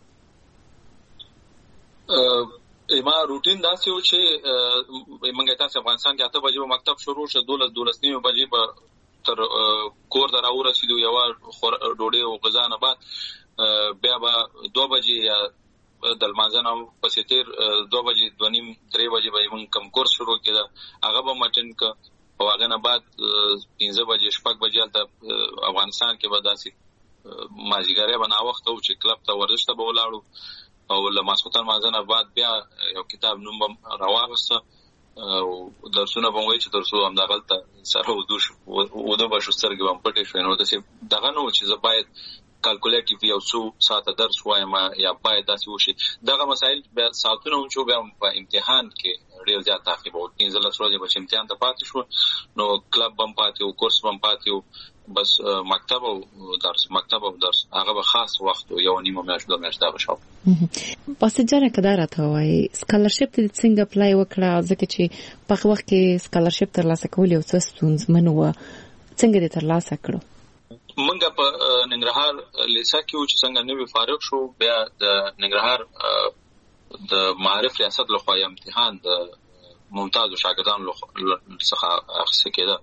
ما روټین داسې و چې موږ تاسو افغانستان کې 8 بجې مکتب شروع شو 12:30 بجې به تر کور ته راورسېدو یو ډوډۍ او غذا نه بعد بیا به 2 بجې یا د لمانځنه پسې تیر 2 بجې 2:30 3 بجې به موږ کم کورس شروع کړه هغه به مټن ک او هغه نه بعد 15 بجې شپږ بجې ته افغانستان کې به داسې مازیګری بنا وخت او چې کلب ته ورزش ته به ولاړو او لماسوتن مازنه بعد بیا یو کتاب نوم راوغسته او درسونه به وایي چې درسو هم دا غلطه سره ودوش وده به شو سترګې هم پټې شوې. نو داسې دغه نو چې زه باید کالکولیټیو یو څو ساعته درس وایم یا باید داسې وشي. دغه مسایل بیا ساعتونه هم چې بیا په امتحان کې ډېر زیات تعقیب او 15 ورځې به امتحان ته پاتې شو نو کلب هم پاتې او کورس هم پاتې او بس مکتب او درس هغه به خاص وخت یو نیمه میاشت 2 میاشت دا بشو. پس جره کدار ته وای سکالرشپ ته څنګه اپلای وکړه ځکه چې په وخت کې سکالرشپ ترلاسه کول یو څه ستونزمن و څنګه دې ترلاسه کړو؟ منګه په ننګرهار لیسا کې چې څنګه نوې فارغ شو بیا د ننګرهار د معارف ریاست لخوا امتحان د ممتاز شاګردانو څخه اخیستل کېده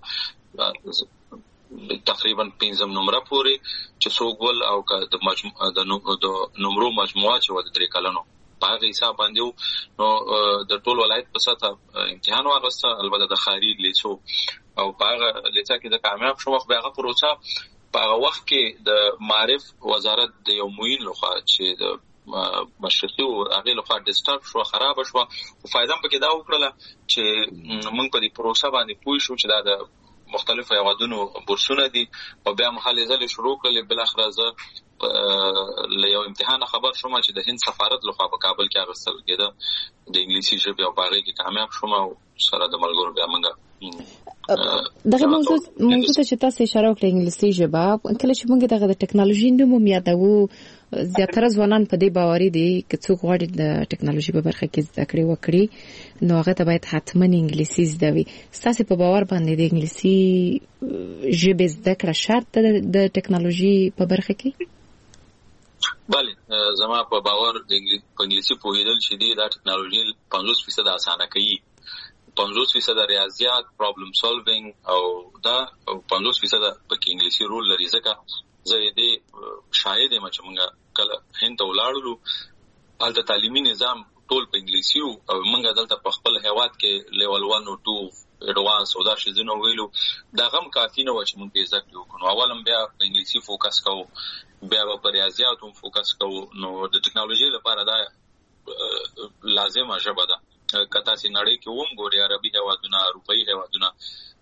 تقریبا 15 نمره پورې چې څوګول او د نمرو مجموعه چې و د 3 کلنو په هغه حساب باندې نو د ټول ولایت په سطح امتحان واغسته البته د خاري لیسو او په هغه لیسه کې د کامیاب شو وخت هغه پروسه په هغه وخت کې د معرف وزارت د یو معین لخوا چې د مشرقي او هغه لخوا ډیسټرب شو خراب شو او فائدہ پکې دا وکړه چې موږ په دې پروسه باندې پوه شو چې دا د مختلفو هیوادونو بورسونه دي او بیا محلي ځل شروع کړل بل اخر زه له یو امتحان خبر شوم چې د هند سفارت لخوا په کابل کې اغوستل کېده د انګلیسي ژبې او باغې کې کامیاب شوم او سره د ملګرو بیا موږ دغه موضوع ته چې تاسو اشاره وکړه انګلیسي ژبه کله چې موږ دغه د ټکنالوژي نوم یادوو زیاتره ځوانان په دې باوري دي چې څوک غواړي د ټکنالوژي په برخه کې زده کړې وکړي نو هغه ته باید حتما انګلیسي زده وي تاسو په باور باندې د انګلیسي ژبه زده کړه شرط د ټکنالوژي په برخه کې بله زما په باور د انګلیسي پوهیدل چې دی دا ټکنالوژي 50% اسانه کوي 50% ریاضیات پرابلم سولوینګ او دا 50% په انګلیسي رول لري ځکه زه دې شاهد یم چې موږ کله هند ته ولاړو هلته تعلیمي نظام ټول په انګلیسي او موږ دلته په خپل هیواد کې لیول 1 او 2 اډوانس او دا شې زنه ویلو دا غم کافي نه و چې موږ یې زده کړو اولم بیا په انګلیسي فوکس کوو بیا په ریاضیاتو فوکس کوو نو د ټکنالوژي لپاره دا لازمه ژبه ده کته سي نړۍ کې ووم ګوري عربي هیوادونه اروپאי هیوادونه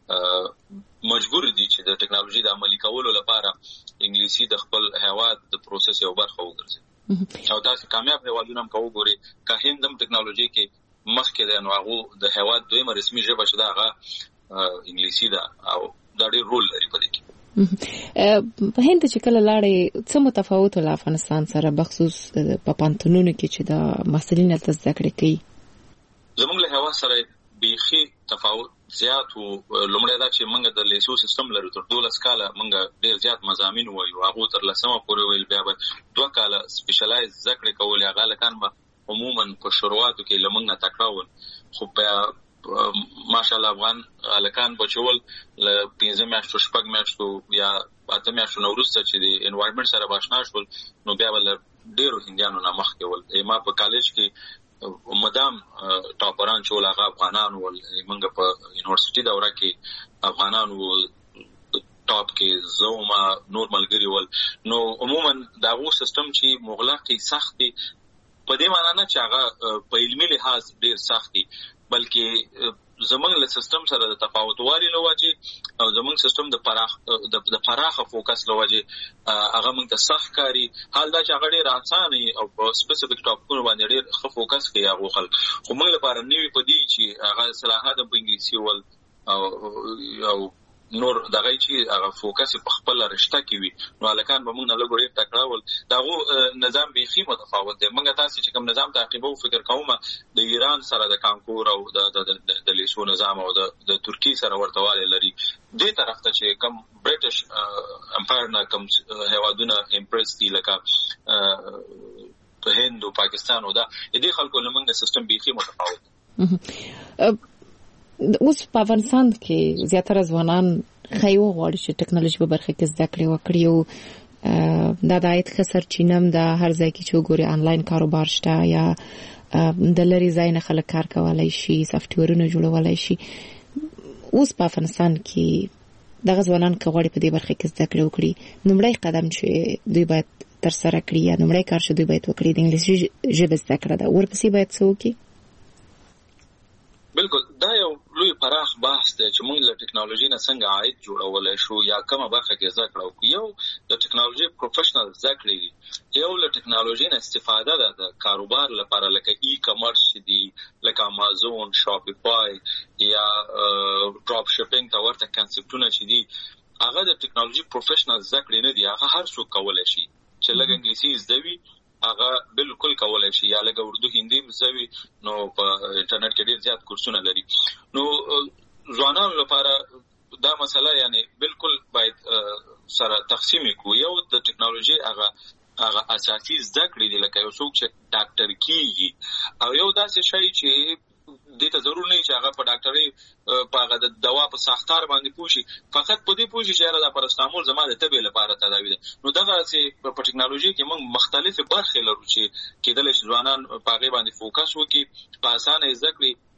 مجبور دي چې د ټکنالوژي د عملي کولو لپاره انګلیسي د خپل هیواد د پروسس یو برخه وګرځي او تاسو کامیاب هیوادونه هم کوو ګوري که هندم ټکنالوژي کې مخکې د نو هغه د هیواد دویمه رسمي ژبه چې دا هغه انګلیسي ده او دا ډېر رول لري په دې کې په هند چې کله لاړې څه متفاوت له افغانستان سره بخصوص په پانتونونو کې چې دا مسلین ته زده کړې کوي زموږ له هوا سره بیخي تفاوت زیات او لومړی دا چې موږ د لیسو سیستم لرو تر 12 کاله موږ ډېر زیات مضامین وایو هغه تر لسمه پورې ویل بیا به 2 کاله سپیشلایز ذکر کول هغه لکان به عموما په شروعاتو کې لمنګ نه تکراول خو بیا ماشاءالله افغان الکان بچول ل 15 میاشتو شپږ میاشتو یا 8 میاشتو نورسته چې د انوایرنمنت سره باشنا شول نو بیا ول ډیرو هندیانو نه مخ کېول ما په کالج کې مدام ټاپران چول هغه افغانان ول منګه په یونیورسيټي دوره کې افغانان ول ټاپ کې زوما نور ملګری ول نو عموما داغو سیستم چې مغلقي سختي په دې معنی نه چې هغه په علمي لحاظ ډیر سختي بلکې زمونږ له سیستم سره د تفاوت والی لوجه او زمونږ سیستم د پراخه فوکس لوجه هغه موږ ته سخت کاری حال دا چې هغه ډیر اسانه او په سپیسیفیک ټاپکونو باندې ډیر ښه فوکس کوي هغه خلک خو موږ لپاره نیوی پدې چې هغه صلاحات په انګلیسي ول او نور دغه چې هغه فوکس په خپل رشته کې وي نو الکان به موږ نه لګوري تکراول داغه نظام بیخي متفاوت دی موږ تاسو چې کوم نظام تعقیبو فکر کوم د ایران سره د کانکور او د لیسو نظام او د ترکی سره ورتواله لري دې طرف ته چې کوم برټش امپایر نه کوم هیوادونه امپریس دي لکه په هند او پاکستان او دا دې خلکو لمنګ سیستم بیخي متفاوت اوس په افغانستان کې زیاتره ځوانان خایو غواړي چې ټکنالوژي په برخه کې زده کړې وکړي او دا د عاید ښه سرچینه ده هر ځای کې چې وګوري آنلاین کاروبار شته یا د لري ځای نه خلک کار کولای شي سافټویرونه جوړولای شي اوس په افغانستان کې دغه ځوانان که غواړي په دې برخه کې زده کړې وکړي لومړی قدم چې دوی باید ترسره کړي یا لومړی کار چې دوی باید وکړي د انګلیسي ژبې زده کړه ده ورپسې باید څه وکړي بالکل دا یو لوی پراخ بحث دی چې موږ له ټکنالوژي نه څنګه عاید جوړولای شو یا کومه برخه کې زده کړو یو د ټکنالوژي پروفیشنل زده کړې یو له ټکنالوژي نه استفاده ده د کاروبار لپاره لکه ای کامرس دي لکه امازون شاپیفای یا ډراپ شپینګ ته ورته کنسپټونه چې دي هغه د ټکنالوژي پروفیشنل زده کړې نه دي هغه هر څوک کولای شي چې لږ انګلیسي زده وي هغه بالکل کولای شي یا لکه اردو هندي زوي نو په انټرنیټ کې ډیر زیات کورسونه لري نو ځوانانو لپاره دا مسله یعنی بالکل باید سره تقسیم کو یو د ټکنالوژي هغه اساسي زده کړې دي لکه یو څوک چې ډاکټر کیږي او یو داسې شی چې دې ته ضرور نه چې هغه په ډاکټري په هغه د دوا په ساختار باندې پوښي فقط په دې پوښي چې دا پاراسټامول زما د تبې لپاره تداوی ده نو دغه چې په ټکنالوژي کې موږ مختلفه برخې لرو چې کېدل شي ځوانان په هغه باندې فوکس وکړي په اسانه زده کړي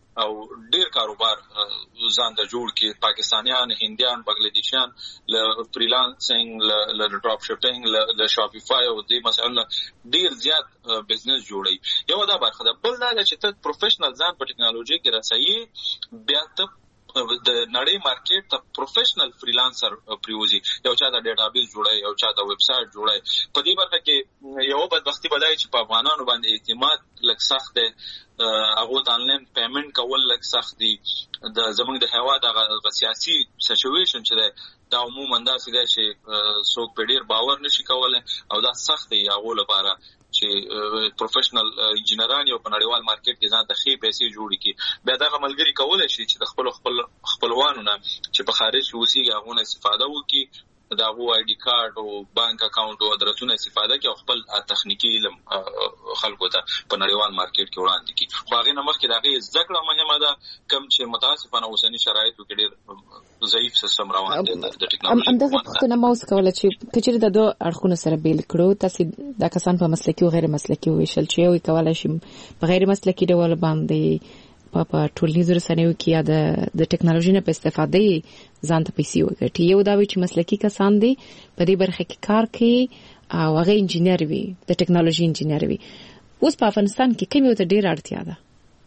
او ډیر کاروبار ځان د جوړ کې پاکستانیان هندیان بنگلاديشیان ل فریلانسینګ ل ډراپ شپینګ ل شاپیفای او د مثلا ډیر زیات بزنس جوړي یو دا برخه ده بل دا چې ته پروفیشنل ځان په ټیکنالوژي کې رسایي بیا ته د نړۍ مارکیټ ته پروفیشنل فریلانسر پریوزي یو چا د ډیټابیس جوړي یو چا د ویب سټ جوړي په دې برخه کې یو بدبختی بدای چې په افغانانو باندې اعتماد لږ سخت دی هغه ته آنلاین پیمنٹ کول لږ سخت دي د زمونږ د هوا د سیاسي سچويشن چې دا عموما دا سیده چې څوک په ډیر باور نشي کولای او دا سخت دی هغه لپاره چې پروفیشنل انجینران یو په نړیوال مارکیټ کې ځان د خې پیسې جوړي کی بیا دا عملګری کولای شي چې د خپلوانو نه چې په خارج اوسېږي هغه نه استفاده وکړي دا هو آی ډی کارت او بانک اکاونټ او ادرسونه استفاده کوي خپل تخنیکی علم خلکو ته په نړیوال مارکیټ کې وړاندې کوي خو هغه نمخ کې دا غي ذکر مهمه ده کم چې متاسفانه اوسنی شرایطو کې ډېر ضعیف سیستم روان دي د ټیکنالوژي همدغه پوښتنه مو وکړه چې کچېر د دوه اړخونو سره بیل کړو تاسو د کسان په مسلکي او غیر مسلکي ویشل چې یو کولای شي په غیر مسلکي ډول باندې په ټولنیزو رسنیو کې یا د ټیکنالوژي نه په استفاده ځان ته پیسې وګټي یو دا وی چې مسلکي کسان دي په دې برخه کې کار کوي او هغه انجینر وي د ټیکنالوژي انجینر وي اوس په افغانستان کې کوم یو ته ډیر اړتیا ده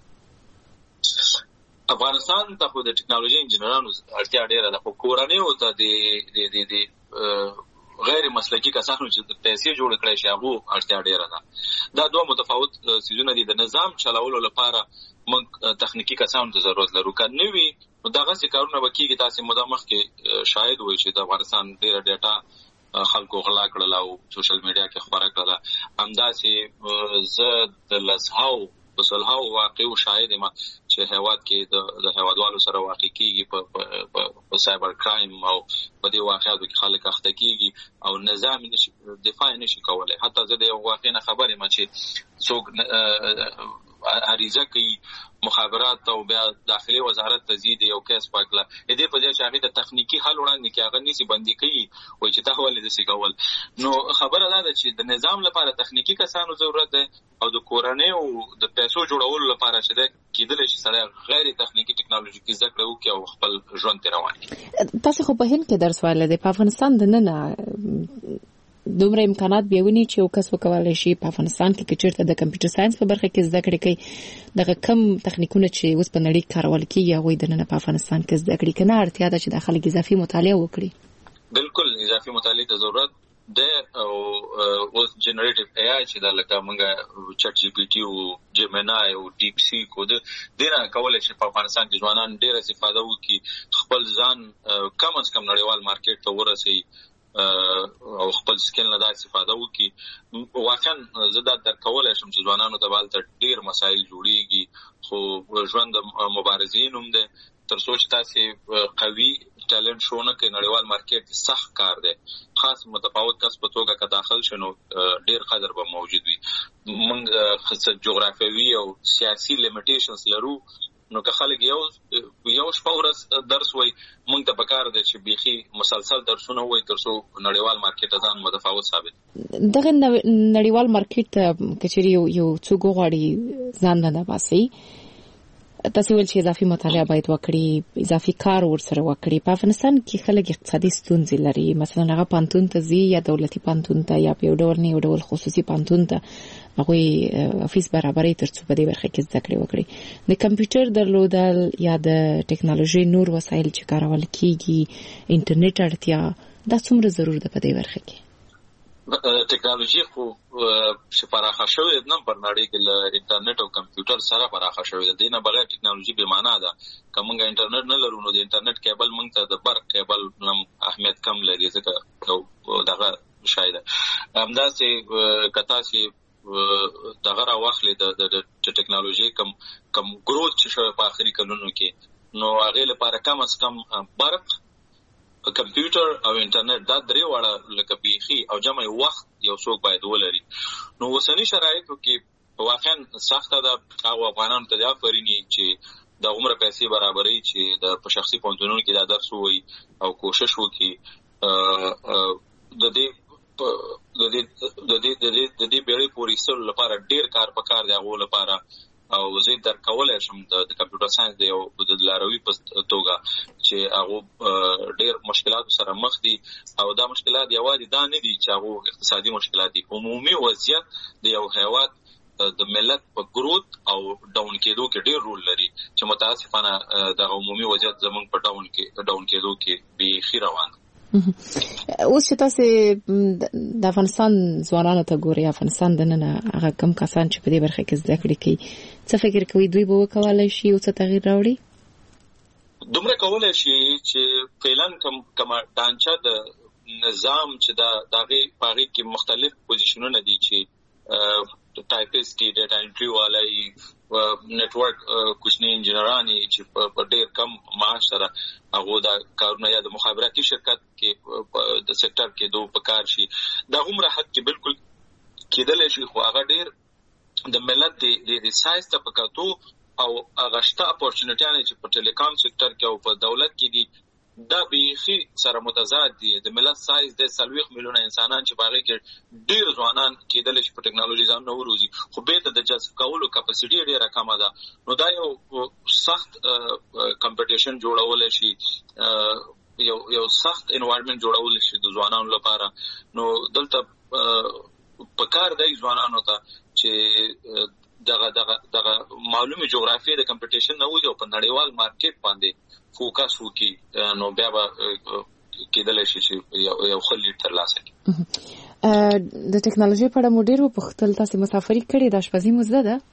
افغانستان ته خو د ټیکنالوژي انجینرانو اړتیا ډیره ده خو کورنۍ او ته د غیر مسلکی کسانو چې پیسې جوړ کړي شي هغه اړتیا ډیره ده دا دوه متفاوت سيزونه دي د نظام چلولو لپاره موږ تخنیکی کسانو ته ضرورت لرو کنه وی دغه څه کارونه وکړي تاسو مدامخ کې شاید وي چې د افغانستان ډیره ډیټا خلکو غلا کړل او سوشل میډیا کې خبره کړل همداسې زه د لسهاو وسلهاو واقعو شاهد ما چې هواد کې د هوادوالو سره واقع کیږي په سایبر کرایم او په دې واقعاتو کې خلک اخته کیږي او نظام دفاع نشي کولای حتی زه د یو واقع نه خبرې ما چې څوک عریضه کوي مخابرات او بیا داخلي وزارت تزيد یو کیس پاکله دې په ځای چې هغه د تخنیکی حل وړاندې کې هغه نسی بندي کوي او چې تحول دې سیګول نو خبره ده چې د نظام لپاره تخنیکی کسانو ضرورت ده او د کورنۍ او د پیسو جوړولو لپاره چې ده کېدل شي سره غیر تخنیکی ټیکنالوژي کې ذکر وکړي او خپل ژوند ته روان دي تاسو خو په هند کې درس وایل دي په افغانستان د نه دومره امکانات بیاونی چې یو کس وکولای شي په افغانستان کې چیرته د کمپیوټر ساينس په برخه کې زده کړې کوي دغه کم تخنیکونه چې اوس په نړۍ کارول کیږي هغه د نن په افغانستان کې زده کړې کنه اړتیا ده چې داخلي اضافي مطالعه وکړي بالکل اضافي مطالعه ته ضرورت ده او اوس جنریټیو ای آی چې دا لکه موږ چټ جی پی ټی او جیمینای او ډیپ سی کو دغه کولای شي په افغانستان کې ځوانان ډېر استفاده وکړي خپل ځان کم از کم نړیوال مارکیټ ته ورسوي او خپل سکل نه دا استفاده وکړي واقعا زه دا درکولای شم چې ځوانانو ته بالته ډیر مسایل جوړیږي خو ژوند مبارزین هم ده تر څو چې تاسو قوي ټالنت شونه کې نړیوال مارکیټ سخت کار دی خاص متفاوت کس په توګه که داخل شنو ډیر قدر به موجود وي موږ خاصه جغرافیوي او سیاسي لیمیټیشنز لرو نو که خلک یو شپه ورځ درس وای موږ ته پکار دی چې بيخي مسلسل درسونه وای تر څو نړیوال مارکیټ ځان متفاوت ثابت دغه نړیوال مارکیټ کچري یو څو غواړي ځان نه باسي تاسو ول چې اضافي مطالعه باید وکړي اضافي کار ورسره وکړي په افغانستان کې خلک اقتصادي ستونزې لري مثلا هغه پانتون ته زی یا دولتي پانتون ته یا په یو ډول نه یو ډول خصوصي پانتون ته هغه افیس برابرۍ ترڅو په دې برخه کې زده کړې وکړي د کمپیوټر درلودل یا د ټیکنالوژي نور وسایل چې کارول کیږي انټرنیټ اړتیا دا څومره ضرور ده په دې برخه کې ټیکنالوژي خو چې پراخه شوې نه پر نړۍ کې له انټرنیټ او کمپیوټر سره پراخه شوې ده دینه بغیر ټیکنالوژي به معنا ده کومه انټرنیټ نه لرو نو د انټرنیټ کیبل موږ ته د برق کیبل نم اهمیت کم لري ځکه دغه شاید همداسې کتا چې دغه راوخلې د ټیکنالوژي کم ګروث چې شوی په اخري کلونو کې نو هغه لپاره کم از کم برق کمپیوټر او انټرنیټ دا درې واړه لکه بيخي او جمع وخت یو څوک باید ولري نو وسنی شرایطو کې واقعا سخت ده هغه افغانانو ته دا فرینی چې د عمر پیسې برابرۍ چې د په شخصي پونتونو کې دا درس وي او کوشش وکړي د دې بیړۍ پورې سره لپاره ډیر کار پکار دی هغه لپاره او زه درکولای شم د کمپیوټر ساينس د یو د لاروي په توګه چې هغه ډېر مشکلات سره مخ دي او دا مشکلات یوازې دا نه دي چې هغه اقتصادي مشکلات دي. عمومي وضعیت د یو هیواد د ملت په گروث او ډاون کېدو کې ډېر رول لري چې متاسفانه د عمومي وضعیت زمونږ په ډاون کېدو کې به خیر روان. اوس چې تاسو د افغانستان ځوانانو ته ګوري، افغانستان د نن هغه کم کسان چې په دې برخه کې زده کړې کوي، څه فکر کوي دوی به وکولای شي او څه تغییر راوړي؟ دومره کولای شي چې فعلا کوم ډانچه د نظام چې دا دغه پاره کې مختلف پوزیشنونه دي چې ټایپسټ دی، ډیټا انټری والای، نتورک کوچنی انجینرانی چې په ډېر کم معاش سره هغه دا کارونه یا د مخابراتي شرکت کې د سېکټر کې دوه پکار شي. دا عمره حد کې بالکل کېدل شي، خو هغه ډېر د ملت د ساينس ته پکاتو او هغه شته اپورچونټیانه چې په ټیلیکام سېکټر کې او په دولت کې دي دا بیخي سره متضاد دي. د ملت سایز د 30 میلیونه انسانان چې باغې کې ډیر ځوانان کېدل شي په ټکنالوژي ځان نو وروزي، خو به د جذب کولو کپاسټي ډیره کم ده. نو دا یو سخت کمپټیشن جوړول شي، یو سخت انوایرنمنت جوړول شي د ځوانانو لپاره. نو دلته په کار دی ځوانانو ته چې دغه معلومه جغرافیه د کمپټیشن نه وي او په نړیوال مارکیټ باندې فوکس وکړي، نو بیا به کېدل شي چې یو خلی ترلاسه کړي. د ټکنالوژي په اړه مو ډېر وپوښتل، تاسو مسافري کړې د اشپزي مو زده ده؟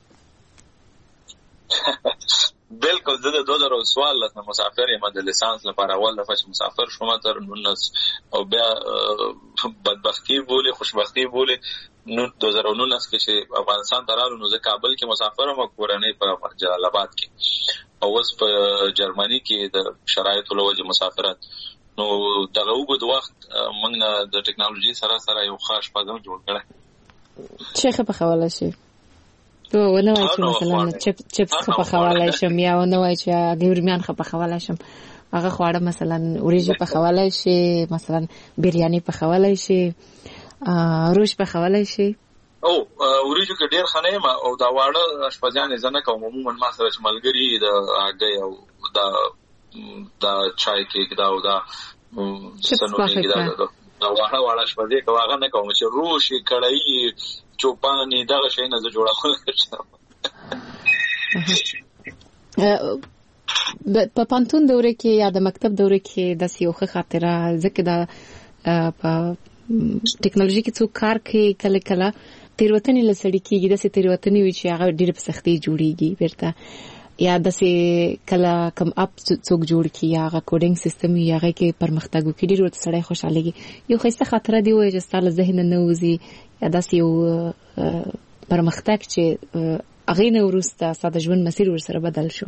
بالکل زه د 2014 نه مسافر یم، د لیسانس لپاره اول دفعه چې مسافر شوم تر 19 او بیا بدبختی بوله خوشبختی بوله نو 2019 کې چې افغانستان ته راغلم نو زه کابل کې مسافر یم، کورنۍ په جلال آباد کې، او اوس په جرمني کې د شرایطو له وجې مسافرت. نو دغه وګد وخت موږ د ټکنالوژي سره یو خاص پدم جوړ کړی. څه په حواله شي تو ونه وای چې مثلا چپس په حواله شم یا ونه وای چې ګورمیان په حواله شم، هغه خواړه مثلا اوریجی په حواله شي، مثلا بریاني په حواله شي، روش په حواله شي. او اوریجو کې ډیر خنه ما او دا واړه اشپزیان زنه کوم عموما ما سره ملګری د هغه او دا چای کې دا او دا سنو کې دا واړه اشپزي کوغه نه کوم چې روشي کړای چوپانی دا شي نه جوړول کړم. په پانتون دوره کې یا د مکتب دوره کې د سیوخه خاطره ځکه دا په ټکنالوژي کې څوک کار کوي کله کله تیروتنې لسړي کېږي، د تیروتنې وي چې هغه ډېر په سختۍ جوړیږي بیرته، یا د کله کم اپ څوک جوړ کی یا هغه کوډینګ سیستم یا هغه کې پرمختګ وکړي ډېر ورته سړی خوشاليږي. یو خسته خاطره دی وایي چې ستاسو ذهن نه وځي یا داس یو پرمختګ چې هغه نه ورسته ستاسو ژوند مسیر ورسره بدل شو.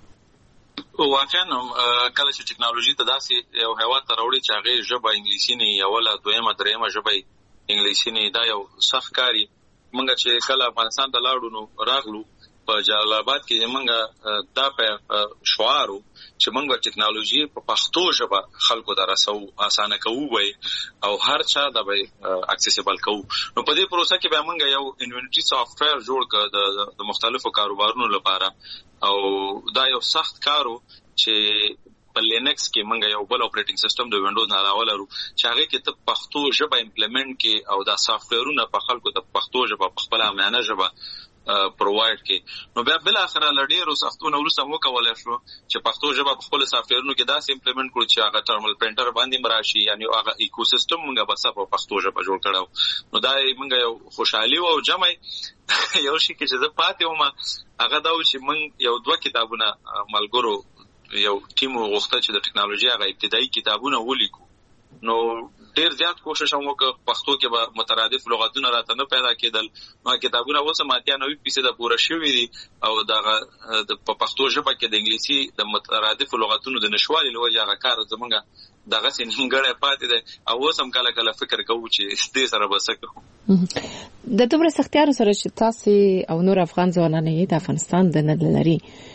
واقعا کله چې ټکنالوژي ته داسې یو هیواد ته راوړي چې هغه ژبه انګلیسي نه یا ولا دویمه دریمه ژبه انګلیسي نه، دا یو سخت کاری. موږ چې کله افغانستان ته لاړو نو راغلو په جلال آباد کې موږ دا په شعارو چې موږ ټکنالوژي په پښتو ژبه خلکو ته رسو اسانه کوو وي او هر چا د به اکسیسیبل کوو. نو په دې پروسه کې به موږ یو انوینټری سافټویر جوړ کړ د مختلفو کاروبارونو لپاره، او دا یو سخت کارو چې په لینکس کې موږ یو بل اپریټینګ سیستم د وینډوز نه علاوه لرو چې هغه کې ته پښتو ژبه امپلیمنٹ کې او دا سافټویرونه په خلکو ته پښتو ژبه په خپل امانه ژبه پرووایډ کې. نو بیا بل اخر لړډیرو سختونه ورسره مو کولای شو چې پښتو ژبه په خپل سافټویرونو کې داسې امپلیمنٹ کړو چې هغه ټرمینل پرینټر باندې مراشي، یعنی هغه ایکوسیستم موږ بس په پښتو ژبه جوړ کړو. نو دا موږ یو خوشحالي او جمع یو شي کې چې زه پاتې وم هغه دا و چې موږ یو دوه کتابونه ملګرو یو ټیم وغوښته چې د ټکنالوژي هغه ابتدایي کتابونه ولیکو. نو ډیر زیات کوشش هم وکړ پښتو کې به مترادف لغتونه راته نه پیدا کېدل. نو کتابونه اوس ماتیا 90% پوره شوي دي او د پښتو ژبه کې د انګلیسي د مترادف لغتونو د نشوالي لوجه هغه کار زمونږ دغه سنګړې پاتې ده او اوس هم کله کله فکر کوو چې دې سره بسکو. د دومره سختیارو سره چې تاسو او نور افغان ځوانان یې د افغانستان د نه لري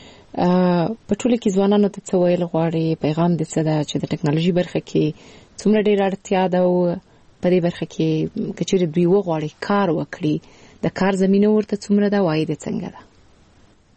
په ټولو کې ځوانانو ته څه ویل غواړي، پیغام دې څه ده چې د ټکنالوژي برخه کې څومره ډېر اړتیا ده او په دې برخه کې کچېرې دوی وغواړي کار وکړي د کار زمينه ورته څومره ده، وایي د څنګه ده؟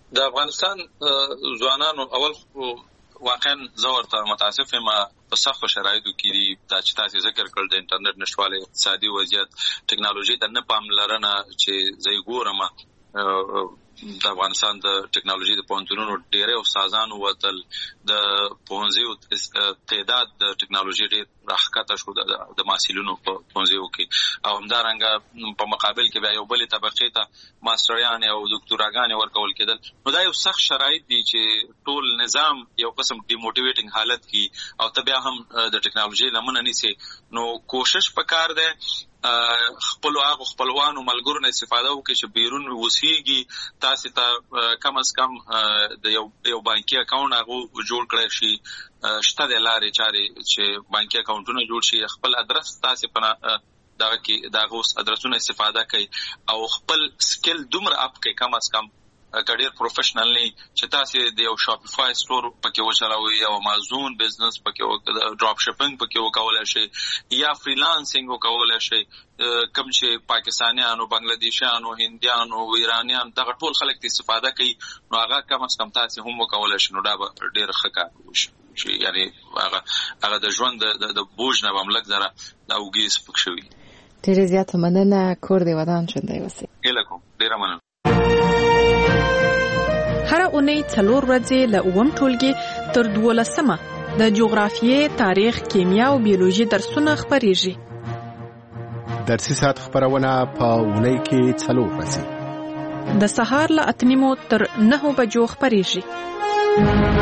د افغانستان ځوانانو اول واقعا زورته متاسف ما په سخت شرایطو کې دي دا چې تاسو ذکر کړل د انټرنیټ نشواله اقتصادي وضعیت ټکنالوژي د نه پاملرنه چې زې ګورم د افغانستان د ټکنالوژي د پوهنتونونو ډېر استادانو وتل د پوهنځیو تعداد د ټکنالوژي ډېر راښکته شو د محصلینو په پوهنځیو کې او همدارنګه په مقابل کې بیا یو بلې طبقې ته ماستریان او دکتوراګانې ورکول کېدل نو دا یو سخت شرایط دي چې ټول نظام یو قسم ډیموټیویټینګ حالت کې او ته بیا هم د ټکنالوژي لمنه نیسي نو کوشش پکار ده خپلوانو ملګرو نه استفاده وکړي چې بیرون وسیږي تاسو ته کم از کم د یو بانکي اکاونټ هغه جوړ کړئ شي شته د لارې چارې چې بانکي اکاونټونه جوړ شي خپل ادرس تاسو په دا کې دا غوس ادرسونه استفاده کوي او خپل سکل دومره اپ کوي کم از کم کډیر پروفیشنل نه چې تاسو د یو شاپیفای سٹور پکې وچلاوي او امازون بزنس پکې ډراپ شپینګ پکې وکولای شي یا فریلانسینګ وکولای شي کوم چې پاکستانیانو بنگلاديشانو هنديانو ایرانیان دا ټول خلک استفاده کوي نو هغه کم از کم تاسو هم وکولای شي نو دا ډیر ښه کار وشي یعنی هغه د ژوند د بوج نه مملک زره دا وګیس پکښوي ډیر زیاته مننه کور دی ودان چندای وسی الکو ډیر مننه هر اونۍ 4 ورځې له اووم ټولګي تر 12مه د جغرافیې، تاریخ، کیمیا او بیولوژي درسونه خبرېږي. درسي ساعت خبرونه په اونۍ کې 4 ورځې د سهار له 8 تر 9 بجو خبرېږي.